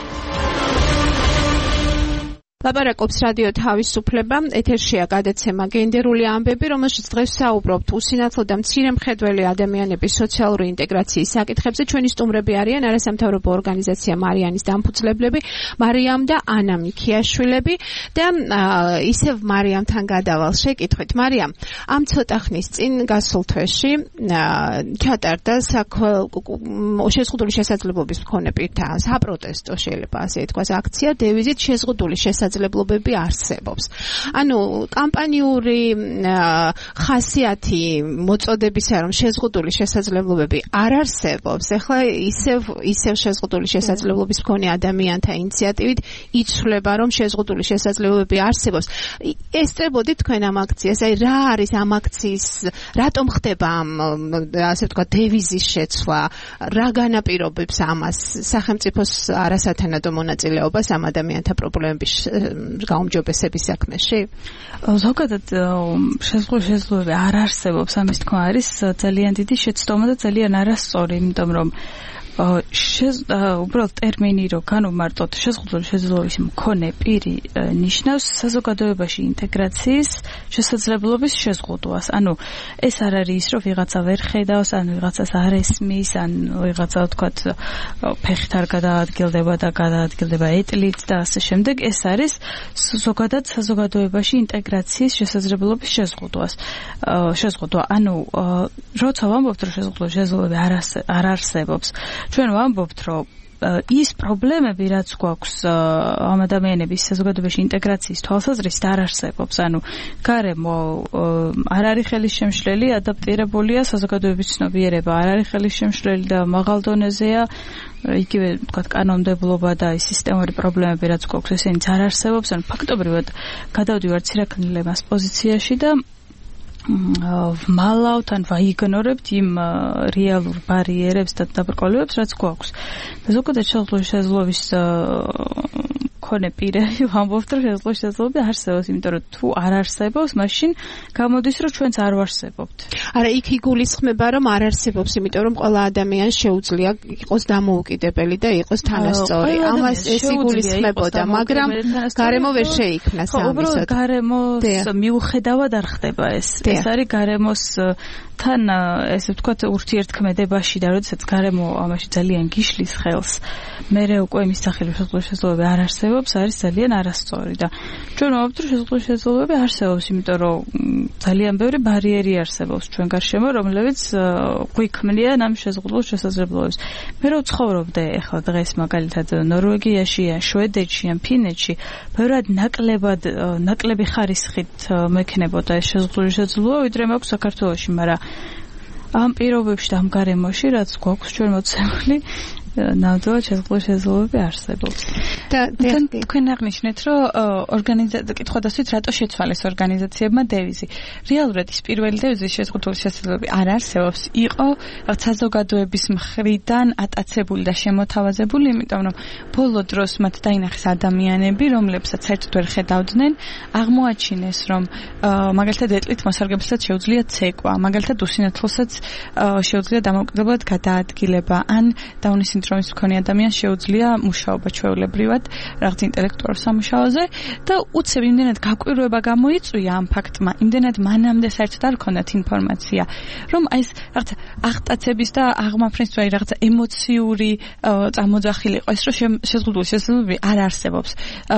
ლაპარაკობს რადიო თავისუფლება, ეთერშია გადაცემა გენდერული ამბები, რომელშიც დღეს საუბრობთ უსინათლო და მცირემხედველი ადამიანების სოციალური ინტეგრაციის საკითხებზე. ჩვენი სტუმრები არიან არასამთავრობო ორგანიზაცია მარიანის დამფუძნებლები, მარიამ და ანა მიქიაშვილები და ისევ მარიამთან გადავალ შეკითხვით. მარიამ, ამ ცოტა ხნის წინ გასულ თვეში ჩატარდა შეზღუდული შესაძლებლობის მქონე პირთა საპროტესტო, შეიძლება ასე ითქვას, აქცია დევიზით შეზღუდული შესაძლებლობები შესაძლებლობები არსებობს. ანუ კამპანიური ხასიათი მოწოდებისა, რომ შეზღუდული შესაძლებლობები არ არსებობს, ახლა ისევ ისევ შეზღუდული შესაძლებლობის მქონე ადამიანთა ინიციატივით იცვლება, რომ შეზღუდული შესაძლებლობები არსებობს. ესწრებოდით თქვენ ამ აქციას, აი რა არის ამ აქციის, რატომ ხდება ამ ასე ვთქვათ დევიზის შეცვლა, რა განაპირობებს ამას სახელმწიფოს არასათანადო მონაწილეობას ამ ადამიანთა პრობლემების გაუმჯობესების საქმეში?
ზოგადად შეზღუდული შესაძლებლობები არ არსებობს, ამის თქმა არის ძალიან დიდი შეცდომა და ძალიან არასწორი, იმიტომ რომ უბრალოდ ტერმინი რო განვმარტოთ შეზღუდული შესაძლებლობის მქონე პირი ნიშნავს საზოგადოებაში ინტეგრაციის შესაძლებლობის შეზღუდვას. ანუ ეს არ არის ის, რომ ვიღაცა ვერ ხედავს, ან ვიღაცას არ ესმის, ან ვიღაცა ვთქვათ ფეხით არ გადაადგილდება და გადაადგილდება ეტლით და ასე შემდეგ. ეს არის ზოგადად საზოგადოებაში ინტეგრაციის შესაძლებლობის შეზღუდვას. შეზღუდვა. ანუ როცა ვამბობთ, რომ შეზღუდული შესაძლებლობები არ არსებობს, ჩვენ ვამბობთ, რომ ის პრობლემები, რაც გვაქვს ამ ადამიანების საზოგადოებაში ინტეგრაციის თვალსაზრისით არ არსებობს. ანუ გარემო არ არის ხელისშემშლელი, ადაპტირებულია, საზოგადოების ცნობიერება არ არის ხელისშემშლელი და მაღალ დონეზეა. იგივე ვთქვათ კანონმდებლობა და ის სისტემური პრობლემები, რაც გვაქვს, ესენიც არ არსებობს. ანუ ფაქტობრივად გადავდივართ ცირაკნილებას პოზიციაში და ვმალავთ ან ვაიგნორებთ იმ რეალურ ბარიერებს და დაბრკოლებებს, რაც გვაქვს. და ზოგადად შეზღუდული შესაძლებლობის მქონე პირები ვამბობთ, რომ შეზღუდული შესაძლებლობები არსებობს, იმიტომ რომ თუ არ არსებობს, მაშინ გამოდის, რომ ჩვენც არ ვარსებობთ.
არა, იქ იგულისხმება, რომ არ არსებობს, იმიტომ რომ ყველა ადამიანს შეუძლია იყოს დამოუკიდებელი და იყოს თანასწორი. ამას ეს იგულისხმებოდა, მაგრამ გარემო ვერ შეიქმნა სამისოდ.
უბრალოდ გარემოს მიუხედავად არ ხდება ეს. ეს არის გარემოს თან ესე ვთქვათ ურთიერთქმედებაში და როდესაც გარემო ამაში ძალიან გიშლის ხელს, მერე უკვე მის სახელი შეზღუდული შესაძლებლობები არ არსებობს, არის ძალიან არასწორი და ჩვენ ვამბობთ, რომ შეზღუდული შესაძლებლობები არსებობს, იმიტომ რომ ძალიან ბევრი ბარიერი არსებობს ჩვენ გარშემო, რომლებიც გვიქმნიან ამ შეზღუდულ შესაძლებლობებს. მე რო ვცხოვრობდე ახლა დღეს მაგალითად ნორვეგიაში, შვედეთში, ფინეთში, ბევრად ნაკლებად ნაკლები ხარისხით მექნებოდა ეს შეზღუდული შესაძლებლობა, ვიდრე მაქვს საქართველოში, მაგრამ ამ პირობებში და ამ გარემოში, რაც გვაქვს ჩვენ მოცემული, ნამდვილად შეზღუდული შესაძლებლობები არსებობს.
და თქვენ აღნიშნეთ, რომ ორგანიზაცია კითხვადასვით რატო შეცვალეს ორგანიზაციებმა დევიზი. რეალურად ის პირველი დევიზი შეზღუდული შესაძლებლობები არ არსებობს. იყო საზოგადოების მხრიდან ატაცებული და შემოთავაზებული, იმიტომ რომ ბოლო დროს მათ დაინახეს ადამიანები, რომლებსაც საერთოდ ვერ ხედავდნენ, აღმოაჩინეს, რომ მაგალითად ეტლით მოსარგებლებსაც შეუძლია ცეკვა, მაგალითად უსინათლოსაც შეუძლია დამოუკიდებლად გადაადგილება, ან დაუნის სინდრომის მქონე ადამიანს შეუძლია მუშაობა ჩვეულებრივად რაღაც ინტელექტუალურ სამუშაოზე და უცებ იმდენად გაკვირვება გამოიწვია ამ ფაქტმა, იმდენად მანამდე საერთოდ არ ქონდათ ინფორმაცია, რომ აი ეს რაღაც აღტაცების და აღმაფრენის თუ აი რაღაცა ემოციური წამოძახილი იყო ეს, რომ შეზღუდული შესაძლებლობები არ არსებობს.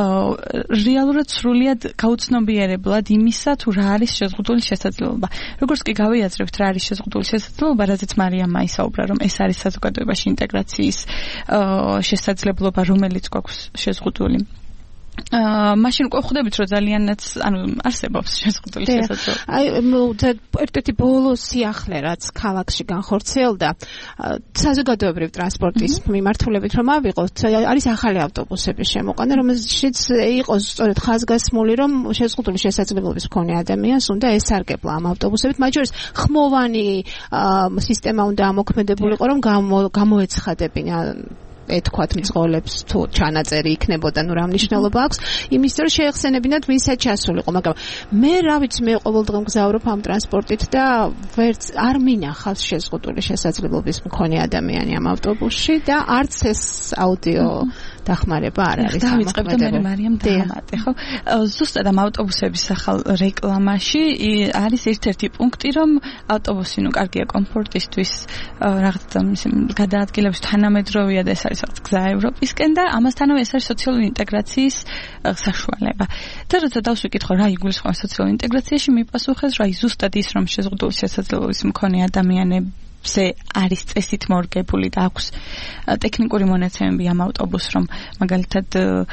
რეალურად სრულიად გაუცნობიერებლად იმისა, თუ რა არის შეზღუდული შესაძლებლობა. როგორც კი გავიაზრებთ რა არის შეზღუდული შესაძლებლობა, რაზეც მარიამმა ისაუბრა, რომ ეს არის საზოგადოებაში ინტეგრაციის შესაძლებლობა, რომელიც გვაქვს შეზღუდული. აა მაშინ უკვე ხვდებით რომ ძალიანაც ანუ არსებობს შეზღუდული შესაძლებლობა.
აი ერთ-ერთი ბოლო სიახლე რაც ქალაქში განხორციელდა საზოგადოებრივ ტრანსპორტის მიმართულებით რომ ავიღოთ არის ახალი ავტობუსების შემოყვანა რომელშიც იყოს სწორედ ხაზგასმული რომ შეზღუდული შესაძლებლობის მქონე ადამიანს უნდა ესარგებლა ამ ავტობუსებით მათ შორის ხმოვანი სისტემა უნდა ამოქმედებულიყო რომ გამოეცხადებინა ეთქვათ მძღოლებს თუ ჩანაწერი იქნებოდა ნუ რა მნიშვნელობა აქვს იმის რომ შეეხსენებინათ ვინცაც ჩასულიყო მაგრამ მე რა ვიცი მე ყოველდღე მგზავრობ ამ ტრანსპორტით და ვერც არ მინახავს შეზღუდული შესაძლებლობის მქონე ადამიანი ამ ავტობუსში და არც ეს აუდიო დახმარება არ არის
დავიწყებ და მე მარიამ დავამატე ხო ზუსტად ამ ავტობუსების ახალ რეკლამაში არის ერთ-ერთი პუნქტი რომ ავტობუსი ნუ კარგია კომფორტისთვის რაღაცა გადაადგილების თანამედროვეა და ეს არის რაღაც გზა ევროპისკენ და ამასთანავე ეს არის სოციალური ინტეგრაციის საშუალება და როცა დავსვიკითხო რა იგულისხმება სოციალურ ინტეგრაციაში მიპასუხეს რა ზუსტად ის რომ შეზღუდული შესაძლებლობის მქონე ადამიანები ზე არის წესით მორგებული და აქვს ტექნიკური მონაცემები ამ ავტობუსს რომ მაგალითად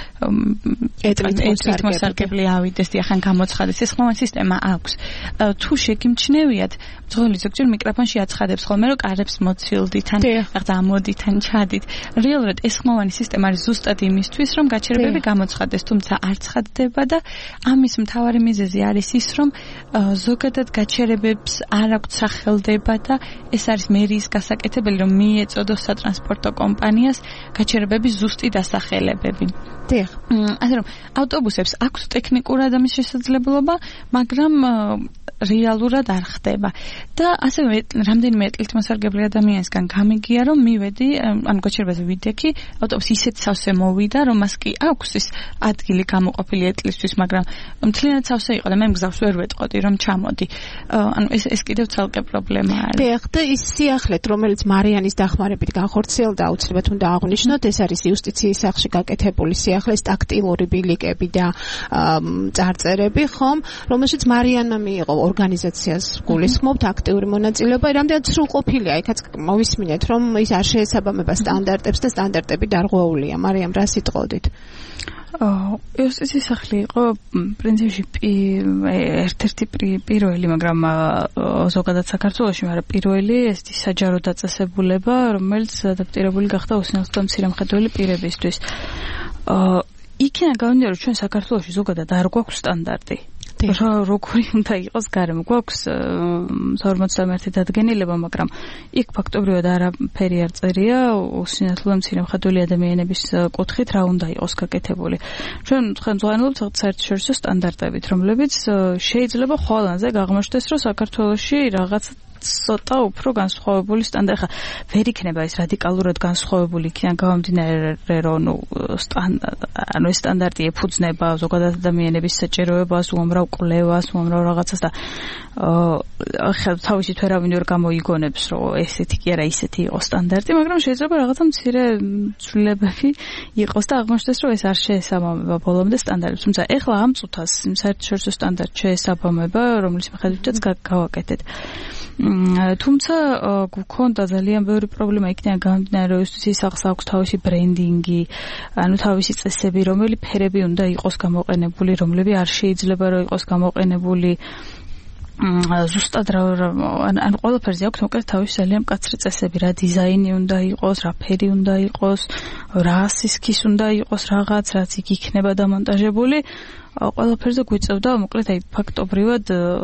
ეთნიკურ მოსარგებლე ავიდეს და ახან გამოცხადეს ეს ხმოვანი სისტემა აქვს თუ შეგიმჩნევიათ ძღოლი ზოგჯერ მიკროფონში აცხადებს ხოლმე რომ კარებს მოცილდით ან რაღაცა ამოდით ან ჩადით რეალურად ეს ხმოვანი სისტემა არის ზუსტად იმისთვის რომ გაჩერებები გამოცხადეს თუმცა არ ცხადდება და ამის მთავარი მიზეზი არის ის რომ ზოგადად გაჩერებებს არ აქვს სახელდება და ეს არის მერიის გასაკეთებელი რომ მიეწოდოს სატრანსპორტო კომპანიას გაჩერებების ზუსტი დასახელებები.
დიახ.
ასე რომ ავტობუსებს აქვს ტექნიკურად ამის შესაძლებლობა, მაგრამ რეალურად არ ხდება. და ასევე რამდენიმე ეთნიკურმოსარგებლე ადამიანისგან გამიგია რომ მივედი, ანუ გაჩერებაზე ვიდექი, ავტობუსი ისეთ სავსე მოვიდა, რომ მას კი აქვს ის ადგილი გამოყოფილი ეტლისთვის, მაგრამ მთლიანად სავსე იყო და მე მგზავს ვერ ვეტყოდი რომ ჩამოდი. ანუ ეს ეს კიდევ ცალკე პრობლემა არის.
დიახ, და ის სიახლეთ, რომელიც მარიანის დახმარებით განხორციელდა, აუცილებლად უნდა აღვნიშნოთ, ეს არის იუსტიციის სახლში გაკეთებული სიახლეს ტაქტილური ბილიკები და წარწერები, ხომ, რომელშიც მარიანმა მიიღო ორგანიზაციას გულისხმობთ აქტიური მონაწილეობა, რამდენად სრულყოფილია, იქაც მოვისმინეთ, რომ ის არ შეესაბამება სტანდარტებს და სტანდარტები დარღვეულია. მარიამ, რა სიტყოდით?
იუსტიციის სახლი იყო პრინციპში ერთ-ერთი პირველი, მაგრამ ზოგადად საქართველოში, მაგრამ პირველი ეს საჯარო დაწესებულება, რომელიც ადაპტირებული გახდა უსინათლო მცირე მხედველი პირებისთვის. იქიდან გამომდინარე, რომ ჩვენ საქართველოში ზოგადად არ გვაქვს სტანდარტი. როგორი უნდა იყოს გარემო გვაქვს ორმოცდამეერთი დადგენილება, მაგრამ იქ ფაქტობრივად არაფერი არ წერია უსინათლო მცირე მხედველი ადამიანების კუთხით რა უნდა იყოს გაკეთებული. ჩვენ ხელმძღვანელობთ საერთაშორისო სტანდარტებით, რომლებიც შეიძლება ყველანზე გაღმოჩნდეს, რომ საქართველოში რაღაც ცოტა უფრო განსხვავებული სტანდარტი. ხა ვერ იქნება ეს რადიკალურად განსხვავებული იქიდან გამომდინარე, რომ ნუ ანუ ეს სტანდარტი ეფუძნება ზოგადად ადამიანების საჭიროებას, უამრავ კვლევას, უამრავ რაღაცას და ხა თავისით ვერავინ ვერ გამოიგონებს, რომ ესეთი კი არა ისეთი იყოს სტანდარტი, მაგრამ შეიძლება რაღაცა მცირე ცვლილებები იყოს და აღმოჩნდეს, რომ ეს არ შეესაბამება ბოლომდე სტანდარტებს. თუმცა ეხლა ამ წუთას საერთაშორისო სტანდარტი შეესაბამება, რომლის მიხედვითაც გავაკეთეთ. თუმცა გქონდა ძალიან ბევრი პრობლემა იქიდან გამომდინარე, რომ იუსტიციის სახლს აქვს თავისი ბრენდინგი, ანუ თავისი წესები, რომელი ფერები უნდა იყოს გამოყენებული, რომლები არ შეიძლება რომ იყოს გამოყენებული ზუსტად რა ან ყველაფერზე აქვს მოკლედ თავისი ძალიან მკაცრი წესები, რა დიზაინი უნდა იყოს, რა ფერი უნდა იყოს, რა სისქის უნდა იყოს რაღაც, რაც იქ იქნება დამონტაჟებული. ყველაფერზე გვიწევდა მოკლედ აი ფაქტობრივად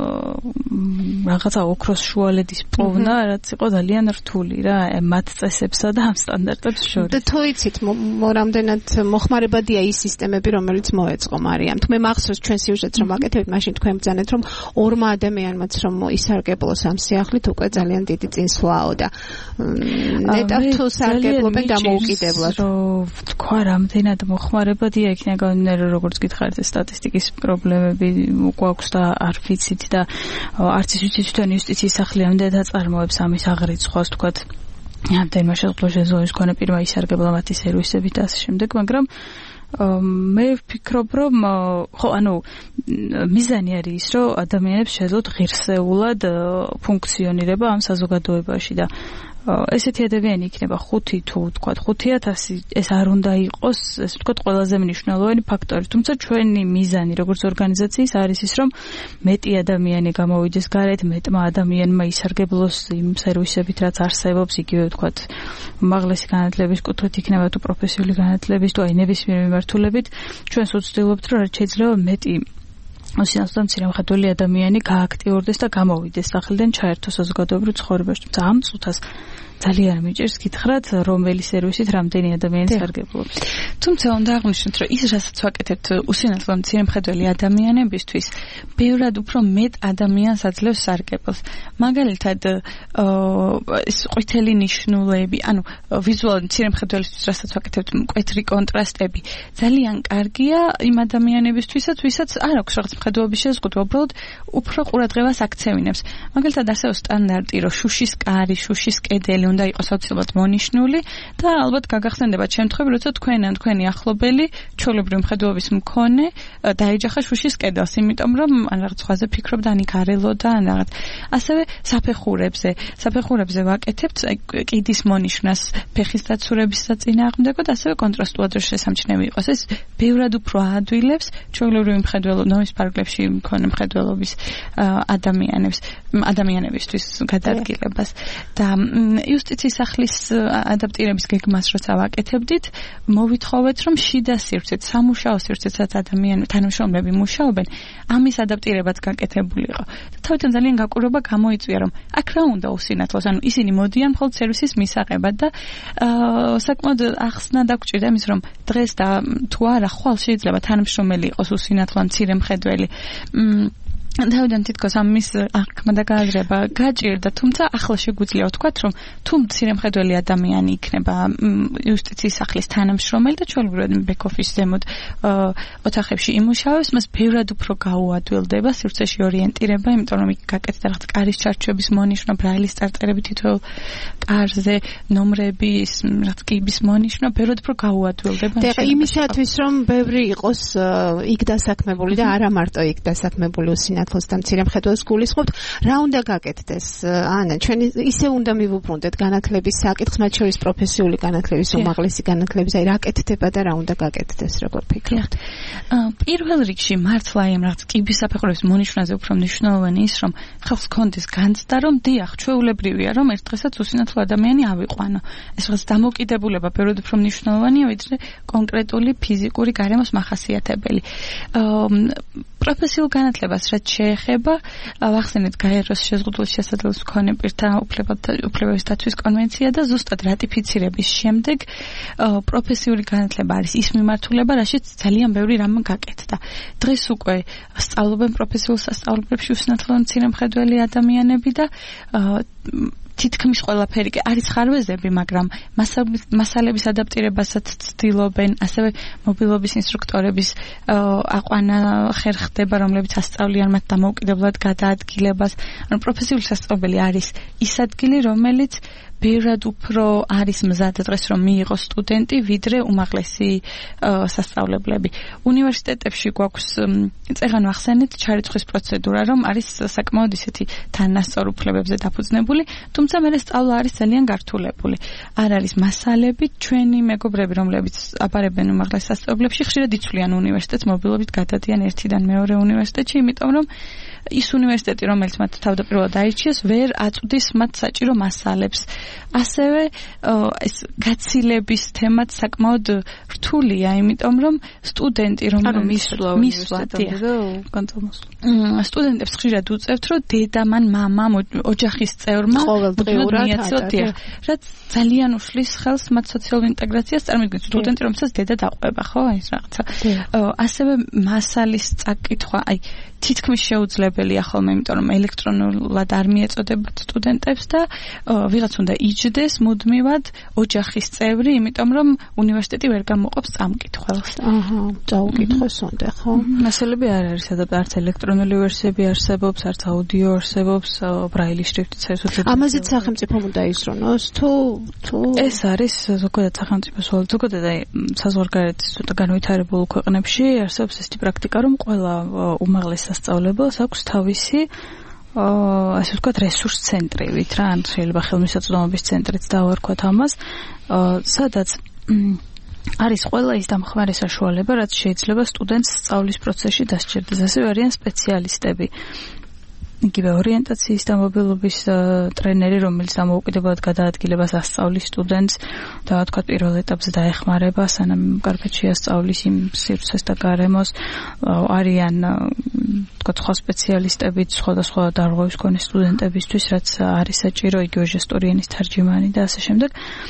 რაღაცა ოქროს შუალედის პოვნა, რაც იყო ძალიან რთული რა მათ წესებსა და ამ სტანდარტებს შორის.
და თუ იცით რამდენად მოხმარებადია ის სისტემები, რომელიც მოეწყო მარიამ. თუ მე მახსოვს ჩვენ სიუჟეტს რომ ვაკეთებთ, მაშინ თქვენ ბრძანეთ რომ ორმა ადამიანმაც რომ ისარგებლოს ამ სიახლით უკვე ძალიან დიდი წინსვლაო და ნეტავ თუ სარგებლობენ დამოუკიდებლად.
რომ თქვა რამდენად მოხმარებადია იქნება გამომდინარე, როგორც გითხარით ეს სტატისტიკა სტატისტიკის პრობლემები გვაქვს და არ ვიცით და არც ის ვიცით თვითონ იუსტიციის სახლი ამდენად აწარმოებს ამის აღრიცხვას თქვათ ამდენმა შესაძლოა გქონე პირმა ისარგებლა მათი სერვისებით და ასე შემდეგ, მაგრამ მე ვფიქრობ, რომ ხო, ანუ მიზანი არის ის, რომ ადამიანებს შეძლოთ ღირსეულად ფუნქციონირება ამ საზოგადოებაში და ესეთი ადამიანი იქნება ხუთი თუ თქვა ხუთი ათასი, ეს არ უნდა იყოს, ესე ვთქვათ, ყველაზე მნიშვნელოვანი ფაქტორი. თუმცა ჩვენი მიზანი როგორც ორგანიზაციის არის ის, რომ მეტი ადამიანი გამოვიდეს გარეთ, მეტმა ადამიანმა ისარგებლოს იმ სერვისებით, რაც არსებობს, იგივე ვთქვათ, უმაღლესი განათლების კუთვნით იქნება თუ პროფესიული განათლების თუ აი ნებისმიერ მიმართულებით, ჩვენს ვცდილობთ, რომ რაც შეიძლება მეტი ოსინათლო მცირემხედველი ადამიანი გააქტიურდეს და გამოვიდეს სახლიდან, ჩაერთოს საზოგადოებრივ ცხოვრებაში. თუმცა ამ წუთას ძალიან მიჭირს გითხრათ, რომელი სერვისით რამდენი ადამიანი სარგებლობს.
თუმცა უნდა აღვნიშნოთ, რომ ის რასაც ვაკეთებთ უსინათლო მცირემხედველი ადამიანებისთვის, ბევრად უფრო მეტ ადამიანს აძლევს სარგებელს. მაგალითად, ეს ყვითელი ნიშნულები, ანუ ვიზუალური მცირემხედველისთვის რასაც ვაკეთებთ, მკვეთრი კონტრასტები, ძალიან კარგია იმ ადამიანებისთვისაც, ვისაც არ აქვს რაღაც მხედველობის შეზღუდვა, უბრალოდ უფრო ყურადღებას აქცევინებს. მაგალითად, ასევე სტანდარტი, რომ შუშის კარი, შუშის კედელი უნდა იყოს აუცილებლად მონიშნული და ალბათ გაგახსენდებათ შემთხვევები, როცა თქვენ ან თქვენი ახლობელი ჩვეულებრივი მხედველობის მქონე დაეჯახა შუშის კედელს, იმიტომ რომ ან რაღაც სხვაზე ფიქრობდა, ან იქ არ ელოდა, ან რაღაც. ასევე საფეხურებზე, საფეხურებზე ვაკეთებთ კიდის მონიშნას ფეხის დაცურების საწინააღმდეგოდ, ასევე კონტრასტულად რომ შესამჩნევი იყოს. ეს ბევრად უფრო აადვილებს ჩვეულებრივი მხედველობის ნომის ფარგლებში მქონე მხედველობის ადამიანებს, ადამიანებისთვის გადაადგილებას და იუსტიციის სახლის ადაპტირების გეგმას როცა ვაკეთებდით, მოვითხოვეთ, რომ შიდა სივრცეთ, სამუშაო სივრცეთ, რაც ადამიანები, თანამშრომლები მუშაობენ, ამის ადაპტირებაც გაკეთებული იყო. და თავიდან ძალიან გაკვირვება გამოიწვია, რომ აქ რა უნდა უსინათლოს, ანუ ისინი მოდიან მხოლოდ სერვისის მისაღებად და საკმაოდ ახსნა დაგჭირდა იმის, რომ დღეს და თუ არა, ხვალ შეიძლება თანამშრომელი იყოს უსინათლო მცირე მხედველი. თავიდან თითქოს ამის აღქმა და გააზრება გაჭირდა, თუმცა ახლა შეგვიძლია ვთქვათ, რომ თუ მცირემხედველი ადამიანი იქნება იუსტიციის სახლის თანამშრომელი და ჩვეულებრივად ბექ-ოფის ზემოთ ოთახებში იმუშავებს, მას ბევრად უფრო გაუადვილდება სივრცეში ორიენტირება, იმიტომ რომ იქ გაკეთდა რაღაც კარის ჩარჩოების მონიშნა, ბრაილის წარწერები თითოეულ კარზე, ნომრების, რაღაც კიბის მონიშნა, ბევრად უფრო გაუადვილდება.
და იმისათვის, რომ ბევრი იყოს იქ დასაქმებული და არა მარტო იქ დასაქმებული უსინათლო და მცირემხედველს გულისხმობთ, რა უნდა გაკეთდეს? ანა, ჩვენ ისე უნდა მივუბრუნდეთ განათლების საკითხს, მათ შორის პროფესიული განათლების, უმაღლესი განათლების, აი რა კეთდება და რა უნდა გაკეთდეს, როგორ ფიქრობთ?
პირველ რიგში მართლა იმ რაღაც კიბის საფეხურების მონიშნაზე უფრო მნიშვნელოვანი ის, რომ ხალხს კონდეს განცდა, რომ დიახ, ჩვეულებრივია, რომ ერთ დღესაც უსინათლო ადამიანი ავიყვანო. ეს რაღაც დამოკიდებულება ბევრად უფრო მნიშვნელოვანია, ვიდრე კონკრეტული ფიზიკური გარემოს მახასიათებელი. პროფესიულ განათლებას რაც შეეხება, ვახსენეთ გაეროს შეზღუდული შესაძლებლობის მქონე პირთა უფლებების დაცვის კონვენცია და ზუსტად რატიფიცირების შემდეგ პროფესიული განათლება არის ის მიმართულება, რაშიც ძალიან ბევრი რამ გაკეთდა. დღეს უკვე სწავლობენ პროფესიულ სასწავლებლებში უსინათლო მცირემხედველი ადამიანები და თითქმის ყველაფერი არის ხარვეზები, მაგრამ მასალების ადაპტირებასაც ცდილობენ, ასევე მობილობის ინსტრუქტორების აყვანა ხერხდება, რომლებიც ასწავლიან მათ დამოუკიდებლად გადაადგილებას. ანუ პროფესიული სასწავლებელი არის ის ადგილი, რომელიც ბევრად უფრო არის მზად დღეს რომ მიიღოს სტუდენტი, ვიდრე უმაღლესი სასწავლებლები. უნივერსიტეტებში გვაქვს წეღან ვახსენეთ ჩარიცხვის პროცედურა, რომ არის საკმაოდ ისეთი თანასწორ უფლებებზე დაფუძნებული, თუმცა მე სწავლა არის ძალიან გართულებული. არ არის მასალები, ჩვენი მეგობრები, რომლებიც აბარებენ უმაღლეს სასწავლებლებში, ხშირად იცვლიან უნივერსიტეტს, მობილობით გადადიან ერთიდან მეორე უნივერსიტეტში, იმიტომ რომ ის უნივერსიტეტი, რომელიც მათ თავდაპირველად აირჩიეს, ვერ აწვდის მათ საჭირო მასალებს. ასევე ეს გაცილების თემაც საკმაოდ რთულია, იმიტომ რომ სტუდენტი, რომელიც
მისვლა
სტუდენტებს ხშირად უწევთ, რომ დედამან, მამამ, ოჯახის წევრმა
ყოველდღიურად
რაც ძალიან უშლის ხელს მათ სოციალურ ინტეგრაციას. წარმოიდგინეთ სტუდენტი, რომელსაც დედა დაყვება, ხო, ეს რაღაცა. ასევე მასალის წაკითხვა, აი თითქმის შეუძლებელია ხოლმე, იმიტომ რომ ელექტრონულად არ მიეწოდებათ სტუდენტებს და ვიღაც უნდა იჯდეს მუდმივად ოჯახის წევრი, იმიტომ რომ უნივერსიტეტი ვერ გამოყოფს წამკითხველს.
აჰა, წაუკითხოს უნდა, ხო?
მასალები არ არის, სადაც არც ელექტრონული ვერსიები არსებობს, არც აუდიო არსებობს, ბრაილის შრიფტიც საერთოდ.
ამაზეც სახელმწიფომ უნდა ისრონოს, თუ თუ
ეს არის ზოგადად სახელმწიფოს ვალ, ზოგადად აი საზღვარგარეთის ცოტა განვითარებულ ქვეყნებში არსებობს ესეთი პრაქტიკა, რომ ყველა უმაღლეს სასწავლებელს აქვს თავისი ასე ვთქვათ, რესურს ცენტრივით რა, ან შეიძლება ხელმისაწვდომობის ცენტრიც დავარქვათ ამას, სადაც არის ყველა ის დამხმარე საშუალება, რაც შეიძლება სტუდენტს სწავლის პროცესში დასჭირდეს. ასევე არიან სპეციალისტები. იგივე ორიენტაციის და მობილობის ტრენერი, რომელიც დამოუკიდებლად გადაადგილებას ასწავლის სტუდენტს და თქვა პირველ ეტაპზე დაეხმარება, სანამ კარგად შეასწავლის იმ სივრცეს და გარემოს. არიან თქვა სხვა სპეციალისტებიც, სხვადასხვა დარღვევის მქონე სტუდენტებისთვის, რაც არის საჭირო, იგივე ჟესტური ენის თარჯიმანი და ასე შემდეგ.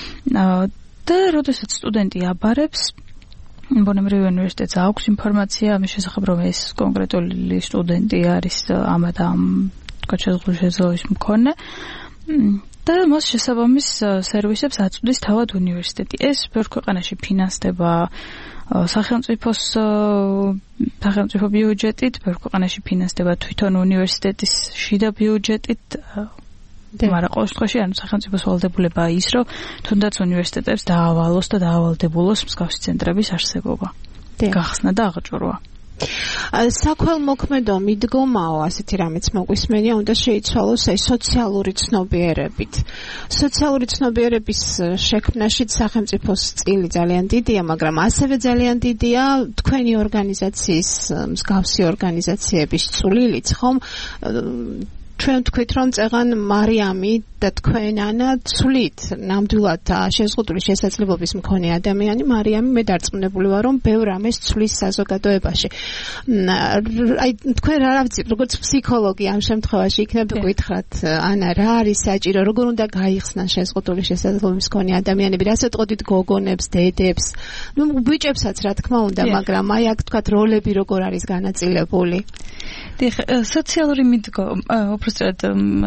და როდესაც სტუდენტი აბარებს, ბუნებრივი უნივერსიტეტს აქვს ინფორმაცია ამის შესახებ, რომ ეს კონკრეტული სტუდენტი არის ამ და ამ თქვა შესაძლებლობის მქონე და მას შესაბამის სერვისებს აწვდის თავად უნივერსიტეტი. ეს ბევრ ქვეყანაში ფინანსდება სახელმწიფოს სახელმწიფო ბიუჯეტით, ბევრ ქვეყანაში ფინანსდება თვითონ უნივერსიტეტის შიდა ბიუჯეტით. მაგრამ ყოველ შემთხვევაში ანუ სახელმწიფოს ვალდებულებაა ის, რომ თუნდაც უნივერსიტეტებს დაავალოს და დაავალდებულოს მსგავსი ცენტრების არსებობა, გახსნა და აღჭურვა.
საქველმოქმედო მიდგომაო, ასეთი რამეც მოგვისმენია, უნდა შეიცვალოს აი სოციალური ცნობიერებით. სოციალური ცნობიერების შექმნაშიც სახელმწიფოს წილი ძალიან დიდია, მაგრამ ასევე ძალიან დიდია თქვენი ორგანიზაციის, მსგავსი ორგანიზაციების წვლილიც, ხომ? ჩვენ თქვით, რომ წეღან მარიამი და თქვენ ანა ცვლით ნამდვილად შეზღუდული შესაძლებლობის მქონე ადამიანი მარიამი მე დარწმუნებული ვარ, რომ ბევრ ამას ცვლის საზოგადოებაში. აი თქვენ რა ვიცი, როგორც ფსიქოლოგი ამ შემთხვევაში იქნება გითხრათ, ანა რა არის საჭირო, როგორ უნდა გაიხსნან შეზღუდული შესაძლებლობის მქონე ადამიანები, რასაც ყვდით გოგონებს, დედებს, ნუ ბიჭებსაც რა თქმა უნდა, მაგრამ აი აქ თქვათ როლები როგორ არის განაწილებული.
დიახ, სოციალური მიდგომა, უბრალოდ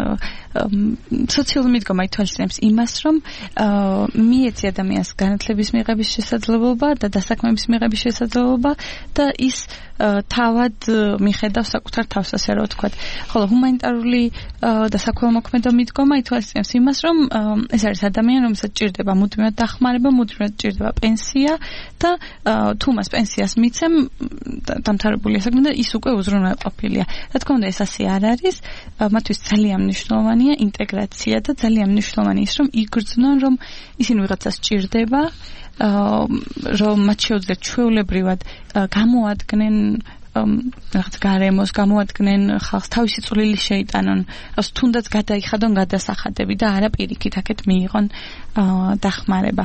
სოციალური მიდგომა ითვალისწინებს იმას, რომ მიეცი ადამიანს განათლების მიღების შესაძლებლობა და დასაქმების მიღების შესაძლებლობა და ის თავად მიხედავს საკუთარ თავს, ასე რომ ვთქვათ. ხოლო ჰუმანიტარული და საქველმოქმედო მიდგომა ითვალისწინებს იმას, რომ ეს არის ადამიანი, რომელსაც ჭირდება მუდმივად დახმარება, მუდმივად ჭირდება პენსია და თუ მას პენსიას მიცემ, დამთავრებულია საქმე და ის უკვე უზრუნველყოფილია. რა თქმა უნდა, ეს ასე არ არის. მათთვის ძალიან მნიშვნელოვანია ინტეგრაცია და ძალიან მნიშვნელოვანია ის, რომ იგრძნონ, რომ ისინი ვიღაცას ჭირდება, რომ მათ შეუძლიათ ჩვეულებრივად გამოადგნენ რაღაც გარემოს, გამოადგნენ ხალხს, თავისი წვლილი შეიტანონ, თუნდაც გადაიხადონ გადასახადები და არა პირიქით აქეთ მიიღონ დახმარება.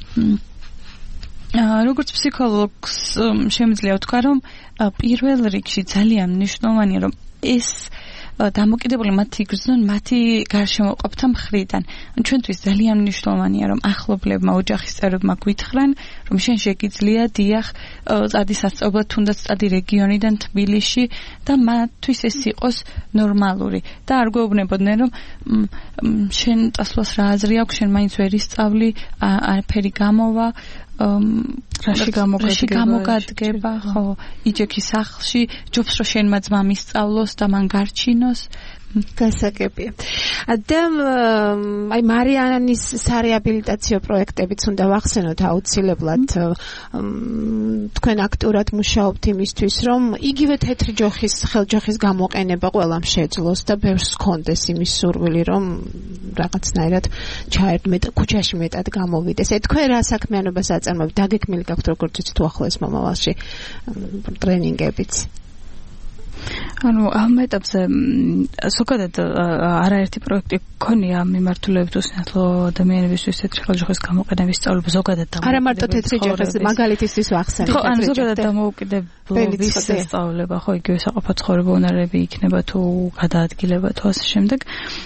როგორც ფსიქოლოგს შემიძლია ვთქვა, რომ პირველ რიგში ძალიან მნიშვნელოვანია, რომ ეს დამოკიდებული მათი იგრძნონ მათი გარშემოყოფთა მხრიდან. ჩვენთვის ძალიან მნიშვნელოვანია, რომ ახლობლებმა, ოჯახის წევრებმა გვითხრან, რომ შენ შეგიძლია დიახ წადი სასწავლებლად, თუნდაც წადი რეგიონიდან თბილისში და მათთვის ეს იყოს ნორმალური და არ გვეუბნებოდნენ, რომ შენ წასვლას რა აზრი აქვს, შენ მაინც ვერ ისწავლი, არაფერი გამოვა, რაში გამოგადგება, ხო, იჯექი სახლში, ჯობს რომ შენმა ძმამ ისწავლოს და მან გარჩინოს.
გასაგებია. და აი მარიანის სარეაბილიტაციო პროექტებიც უნდა ვახსენოთ აუცილებლად. თქვენ აქტიურად მუშაობთ იმისთვის, რომ იგივე თეთრი ჯოხის, ხელჯოხის გამოყენება ყველამ შეძლოს და ბევრს ჰქონდეს იმის სურვილი, რომ რაღაცნაირად ჩაერთმეთ, ქუჩაში მეტად გამოვიდეს. აი თქვენ რა საქმიანობას აწარმოებთ? დაგექმილი გაქვთ როგორც იცით უახლოეს მომავალში ტრენინგებიც? ანუ ამ ეტაპზე ზოგადად არაერთი პროექტი გქონია ამ მიმართულებით უსინათლო ადამიანებისთვის თეთრი ხელჯოხის გამოყენების სწავლება ზოგადად და არა მარტო თეთრი ჯოხის მაგალითისთვის ვახსენებ. ხო, ანუ ზოგადად დამოუკიდებლობის სწავლება, ხო, იგივე საყოფო ცხოვრება უნარები იქნება თუ გადაადგილება თუ ასე შემდეგ.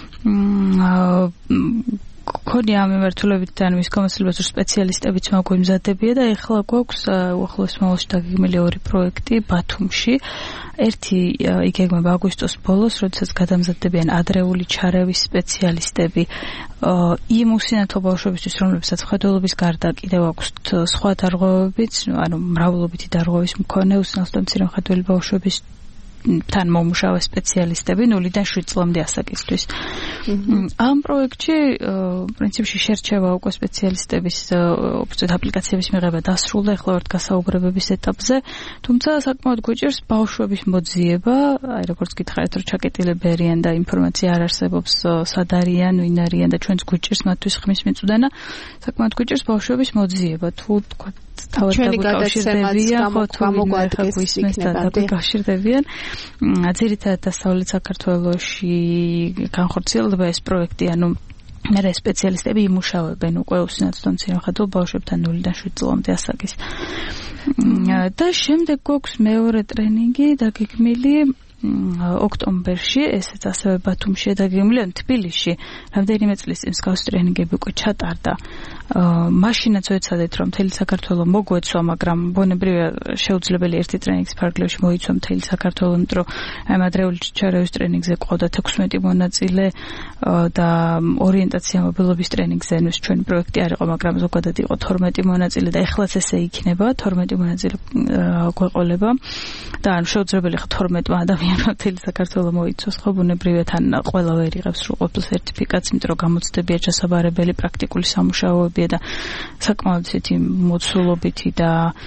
გქონია ამ მიმართულებით ან მის გამოცდილებას სპეციალისტებიც მოგვიმზადებია და ეხლა გვაქვს უახლოეს მომავალში დაგეგმილი ორი პროექტი ბათუმში. ერთი იგეგმება აგვისტოს ბოლოს, როდესაც გადამზადდებიან ადრეული ჩარევის სპეციალისტები იმ უსინათლო ბავშვებისთვის, რომლებსაც მხედველობის გარდა კიდევ აქვთ სხვა დარღვევებიც, ანუ მრავლობითი დარღვევის მქონე უსინათლო და მცირე მხედველი ბავშვების
თან მომუშავე სპეციალისტები ნულიდან შვიდ წლამდე ასაკისთვის. ამ პროექტში პრინციპში შერჩევა უკვე სპეციალისტების უბრალოდ აპლიკაციების მიღება დასრულდა, ახლა ვართ გასაუბრებების ეტაპზე, თუმცა საკმაოდ გვიჭირს ბავშვების მოძიება, აი როგორც გითხარით, რომ ჩაკეტილები არიან და ინფორმაცია არ არსებობს, სად არიან, ვინ არიან და ჩვენც გვიჭირს მათთვის ხმის მიწვდენა, საკმაოდ გვიჭირს ბავშვების მოძიება, თუ თქვა თავად დაკავშირდებიან, ხო თუ მოგვადგეს და დაკავშირდებიან. ძირითადად დასავლეთ საქართველოში განხორციელდება ეს პროექტი, ანუ მერე სპეციალისტები იმუშავებენ უკვე უსინათლო მცირემხატველ ბავშვებთან ნულიდან შვიდ წლამდე ასაკის. და შემდეგ გვაქვს მეორე ტრენინგი დაგეგმილი ოქტომბერში, ესეც ასევე ბათუმში დაგეგმილი, ან თბილისში. რამდენიმე წლის წინ მსგავსი ტრენინგები უკვე ჩატარდა. მაშინაც ვეცადეთ, რომ მთელი საქართველო მოგვეცვა, მაგრამ ბუნებრივია შეუძლებელი ერთი ტრენინგის ფარგლებში მოიცვა მთელი საქართველო, იმიტომ რომ ამ ადრეული ჩარევის ტრენინგზე ყავდა თექვსმეტი მონაწილე და ორიენტაცია მობილობის ტრენინგზე ნუ ჩვენი პროექტი არ იყო, მაგრამ ზოგადად იყო თორმეტი მონაწილე და ეხლაც ესე იქნება, თორმეტი მონაწილე გვეყოლება და ანუ შეუძლებელი ხო თორმეტი ადამიანი მთელი საქართველო მოიცავს, ხო ბუნებრივია თან ყველა ვერ იღებს სრულყოფილ სერტიფიკატს, იმიტომ რომ გამოცდებია ჩასაბარებელი პრაქტიკული სამუშაოებია და საკმაოდ ისეთი მოცულობითი და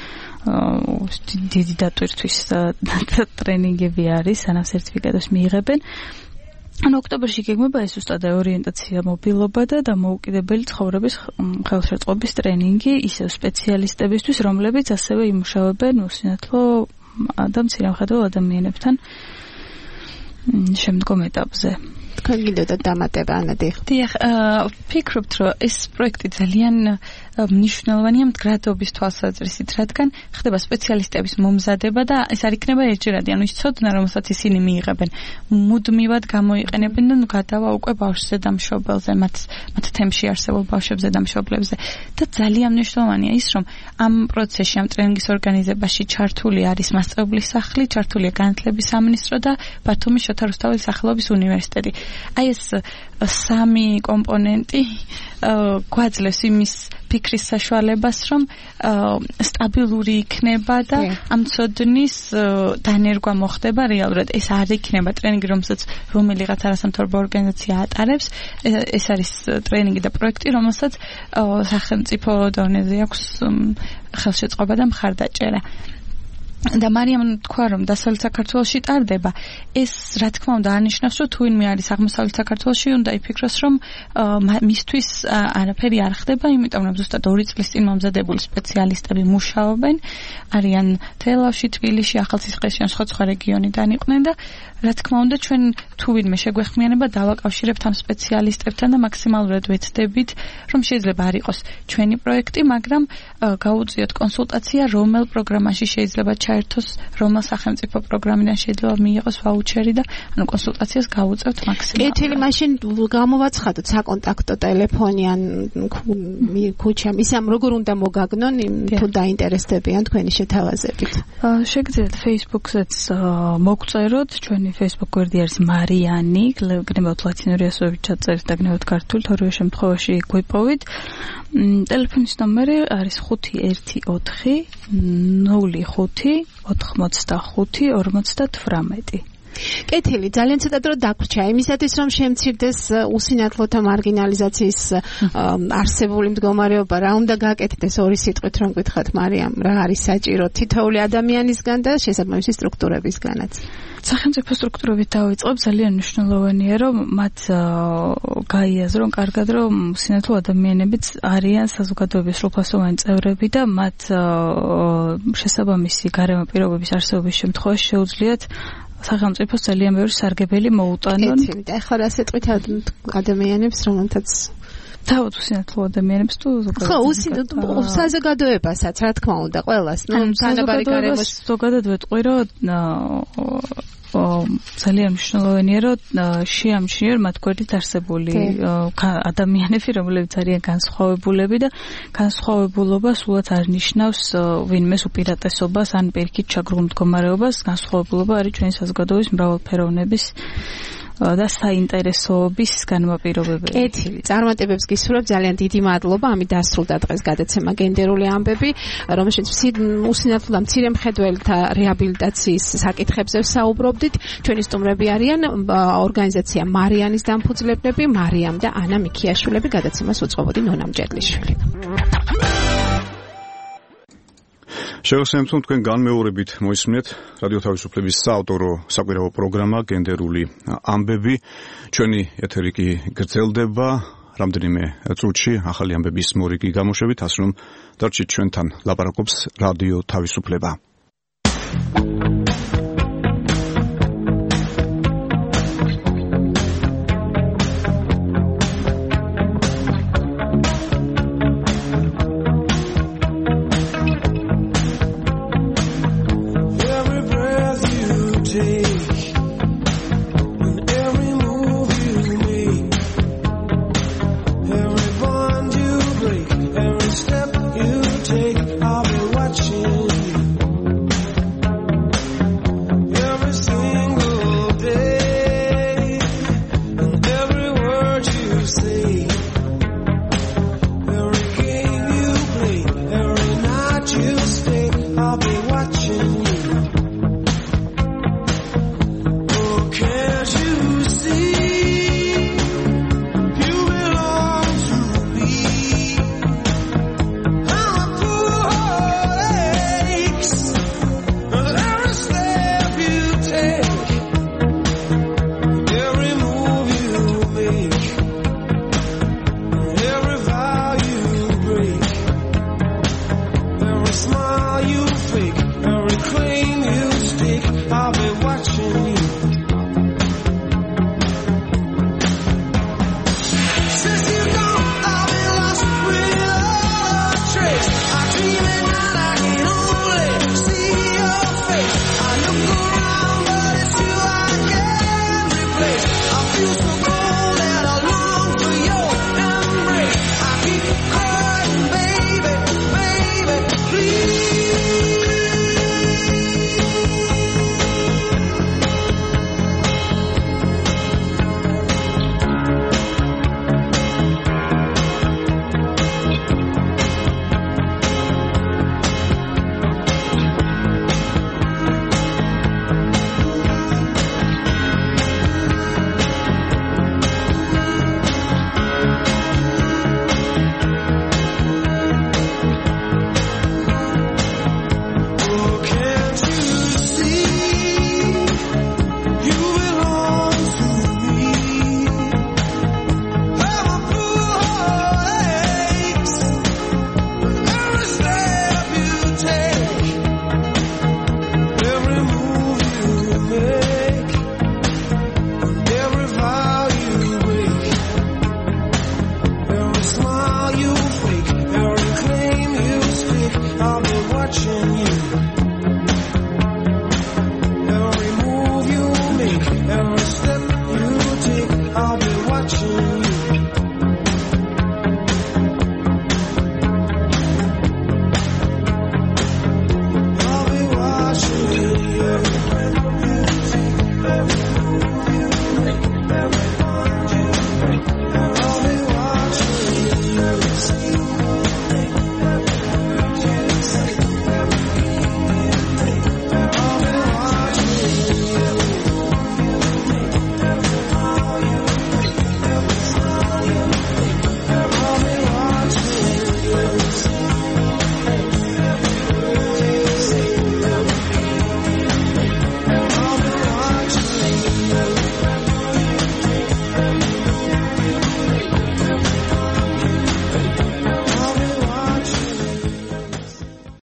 დიდი დატვირთვის ტრენინგები არის, სანამ სერტიფიკატს მიიღებენ. ანუ ოქტომბერში გეგმება ეს უბრალოდ ორიენტაცია, მობილობა და დამოუკიდებელი ცხოვრების ხელშეწყობის ტრენინგი ისევ სპეციალისტებისთვის, რომლებიც ასევე იმუშავებენ უსინათლო და მცირემხატველ ადამიანებთან შემდგომ ეტაპზე.
თქვენ გინდოდა დამატება ანადიხ?
დიახ, ვფიქრობთ, რომ ეს პროექტი ძალიან მნიშვნელოვანია მდგრადობის თვალსაზრისით, რადგან ხდება სპეციალისტების მომზადება და ეს არ იქნება ერთჯერადი, ანუ ის ცოდნა, რომელსაც ისინი მიიღებენ, მუდმივად გამოიყენებენ და ნუ გადავა უკვე ბავშვზე და მშობელზე, მათ მათ თემში არსებულ ბავშვებზე და მშობლებზე. და ძალიან მნიშვნელოვანია ის, რომ ამ პროცესში, ამ ტრენინგის ორგანიზებაში ჩართული არის მასწავლებლის სახლი, ჩართულია განათლების სამინისტრო და ბათუმის შოთა რუსთაველის სახელობის უნივერსიტეტი. აი ეს სამი კომპონენტი გვაძლევს იმის ფიქრის საშუალებას, რომ სტაბილური იქნება და ამ ცოდნის დანერგვა მოხდება რეალურად. ეს არ იქნება ტრენინგი, რომელსაც რომელიღაც არასამთავრობო ორგანიზაცია ატარებს. ეს არის ტრენინგი და პროექტი, რომელსაც სახელმწიფო დონეზე აქვს ხელშეწყობა და მხარდაჭერა. და მარიამ თქვა, რომ დასავლეთ საქართველოში ტარდება, ეს რა თქმა უნდა არნიშნავს, რომ თუ ვინმე არის აღმოსავლეთ საქართველოში, უნდა იფიქროს, რომ მისთვის არაფერი არ ხდება, იმიტომ რომ ზუსტად ორი წლის წინ მომზადებული სპეციალისტები მუშაობენ, არიან თელავში, თბილისში, ახალციხეში, ან სხვა სხვა რეგიონიდან იყვნენ და რა თქმა უნდა ჩვენ თუ ვინმე შეგვეხმიანება დავაკავშირებთ ამ სპეციალისტებთან და მაქსიმალურად ვეცდებით, რომ შეიძლება არ იყოს ჩვენი პროექტი, მაგრამ გაუწიოთ კონსულტაცია, რომელ პროგრამაში შეიძლება ჩაერთოს, რომელ სახელმწიფო პროგრამიდან შეიძლება მიიღოს ვაუჩერი და ანუ კონსულტაციას გავუწევთ მაქსიმალურად.
კეთილი, მაშინ გამოვაცხადოთ საკონტაქტო ტელეფონი ან ქუჩა, ისამ როგორ უნდა მოგაგნონ, თუ დაინტერესდებიან თქვენი შეთავაზებით.
შეგიძლიათ Facebook-ზეც მოგწეროთ, ჩვენი Facebook გვერდი არის მარიანი, გნებავთ ლათინური ასოებით ჩაწერთ და გნებავთ ქართული, ორივე შემთხვევაში გვიპოვით. ტელეფონის ნომერი არის ხუთი ერთი ოთხი ნული ხუთი ოთხმოცდახუთი ორმოცდათვრამეტი.
კეთილი, ძალიან ცოტა დრო დაგვრჩა იმისათვის, რომ შემცირდეს უსინათლოთა მარგინალიზაციის არსებული მდგომარეობა. რა უნდა გაკეთდეს ორი სიტყვით რომ გითხრათ, მარიამ, რა არის საჭირო თითოეული ადამიანისგან და შესაბამისი სტრუქტურებისგანაც?
სახელმწიფო სტრუქტურებით დავიწყებ, ძალიან მნიშვნელოვანია, რომ მათ გაიაზრონ კარგად, რომ უსინათლო ადამიანებიც არიან საზოგადოების სრულფასოვანი წევრები და მათ შესაბამისი გარემო პირობების არსებობის შემთხვევაში შეუძლიათ სახელმწიფოს ძალიან ბევრი სარგებელი მოუტანონ.
კეთილი, და ახლა რა სიტყვით ადამიანებს, რომელთაც
თავად უსინათლო ადამიანებს თუ ზოგადად?
ხო, უსინათლო საზოგადოებასაც, რა თქმა უნდა, ყველას. ნუ თანაბარი გარემოს
ზოგადად ვეტყვი, რომ ძალიან მნიშვნელოვანია, რომ შეამჩნიონ მათ გვერდით არსებული ადამიანები, რომლებიც არიან განსხვავებულები და განსხვავებულობა სულაც არ ნიშნავს ვინმეს უპირატესობას ან პირიქით ჩაგრულ მდგომარეობას. განსხვავებულობა არის ჩვენი საზოგადოების მრავალფეროვნების და საინტერესოობის განმაპირობებელი.
კეთილი, წარმატებებს გისურვებ, ძალიან დიდი მადლობა. ამით დასრულდა დღეს გადაცემა გენდერული ამბები, რომელშიც უსინათლო და მცირე მხედველთა რეაბილიტაციის საკითხებზე საუბრობდით. ჩვენი სტუმრები არიან ორგანიზაცია მარიანის დამფუძნებლები, მარიამ და ანა მიქიაშვილები, გადაცემას უწყობოდი ნონა მჭედლიშვილი.
შევახსენებთ, რომ თქვენ განმეორებით მოისმინეთ რადიო თავისუფლების საავტორო საკვირაო პროგრამა გენდერული ამბები. ჩვენი ეთერი კი გრძელდება რამდენიმე წუთში ახალი ამბების მორიგი გამოშვებით, ასე რომ დარჩით ჩვენთან, ლაპარაკობს რადიო თავისუფლება. Watching you.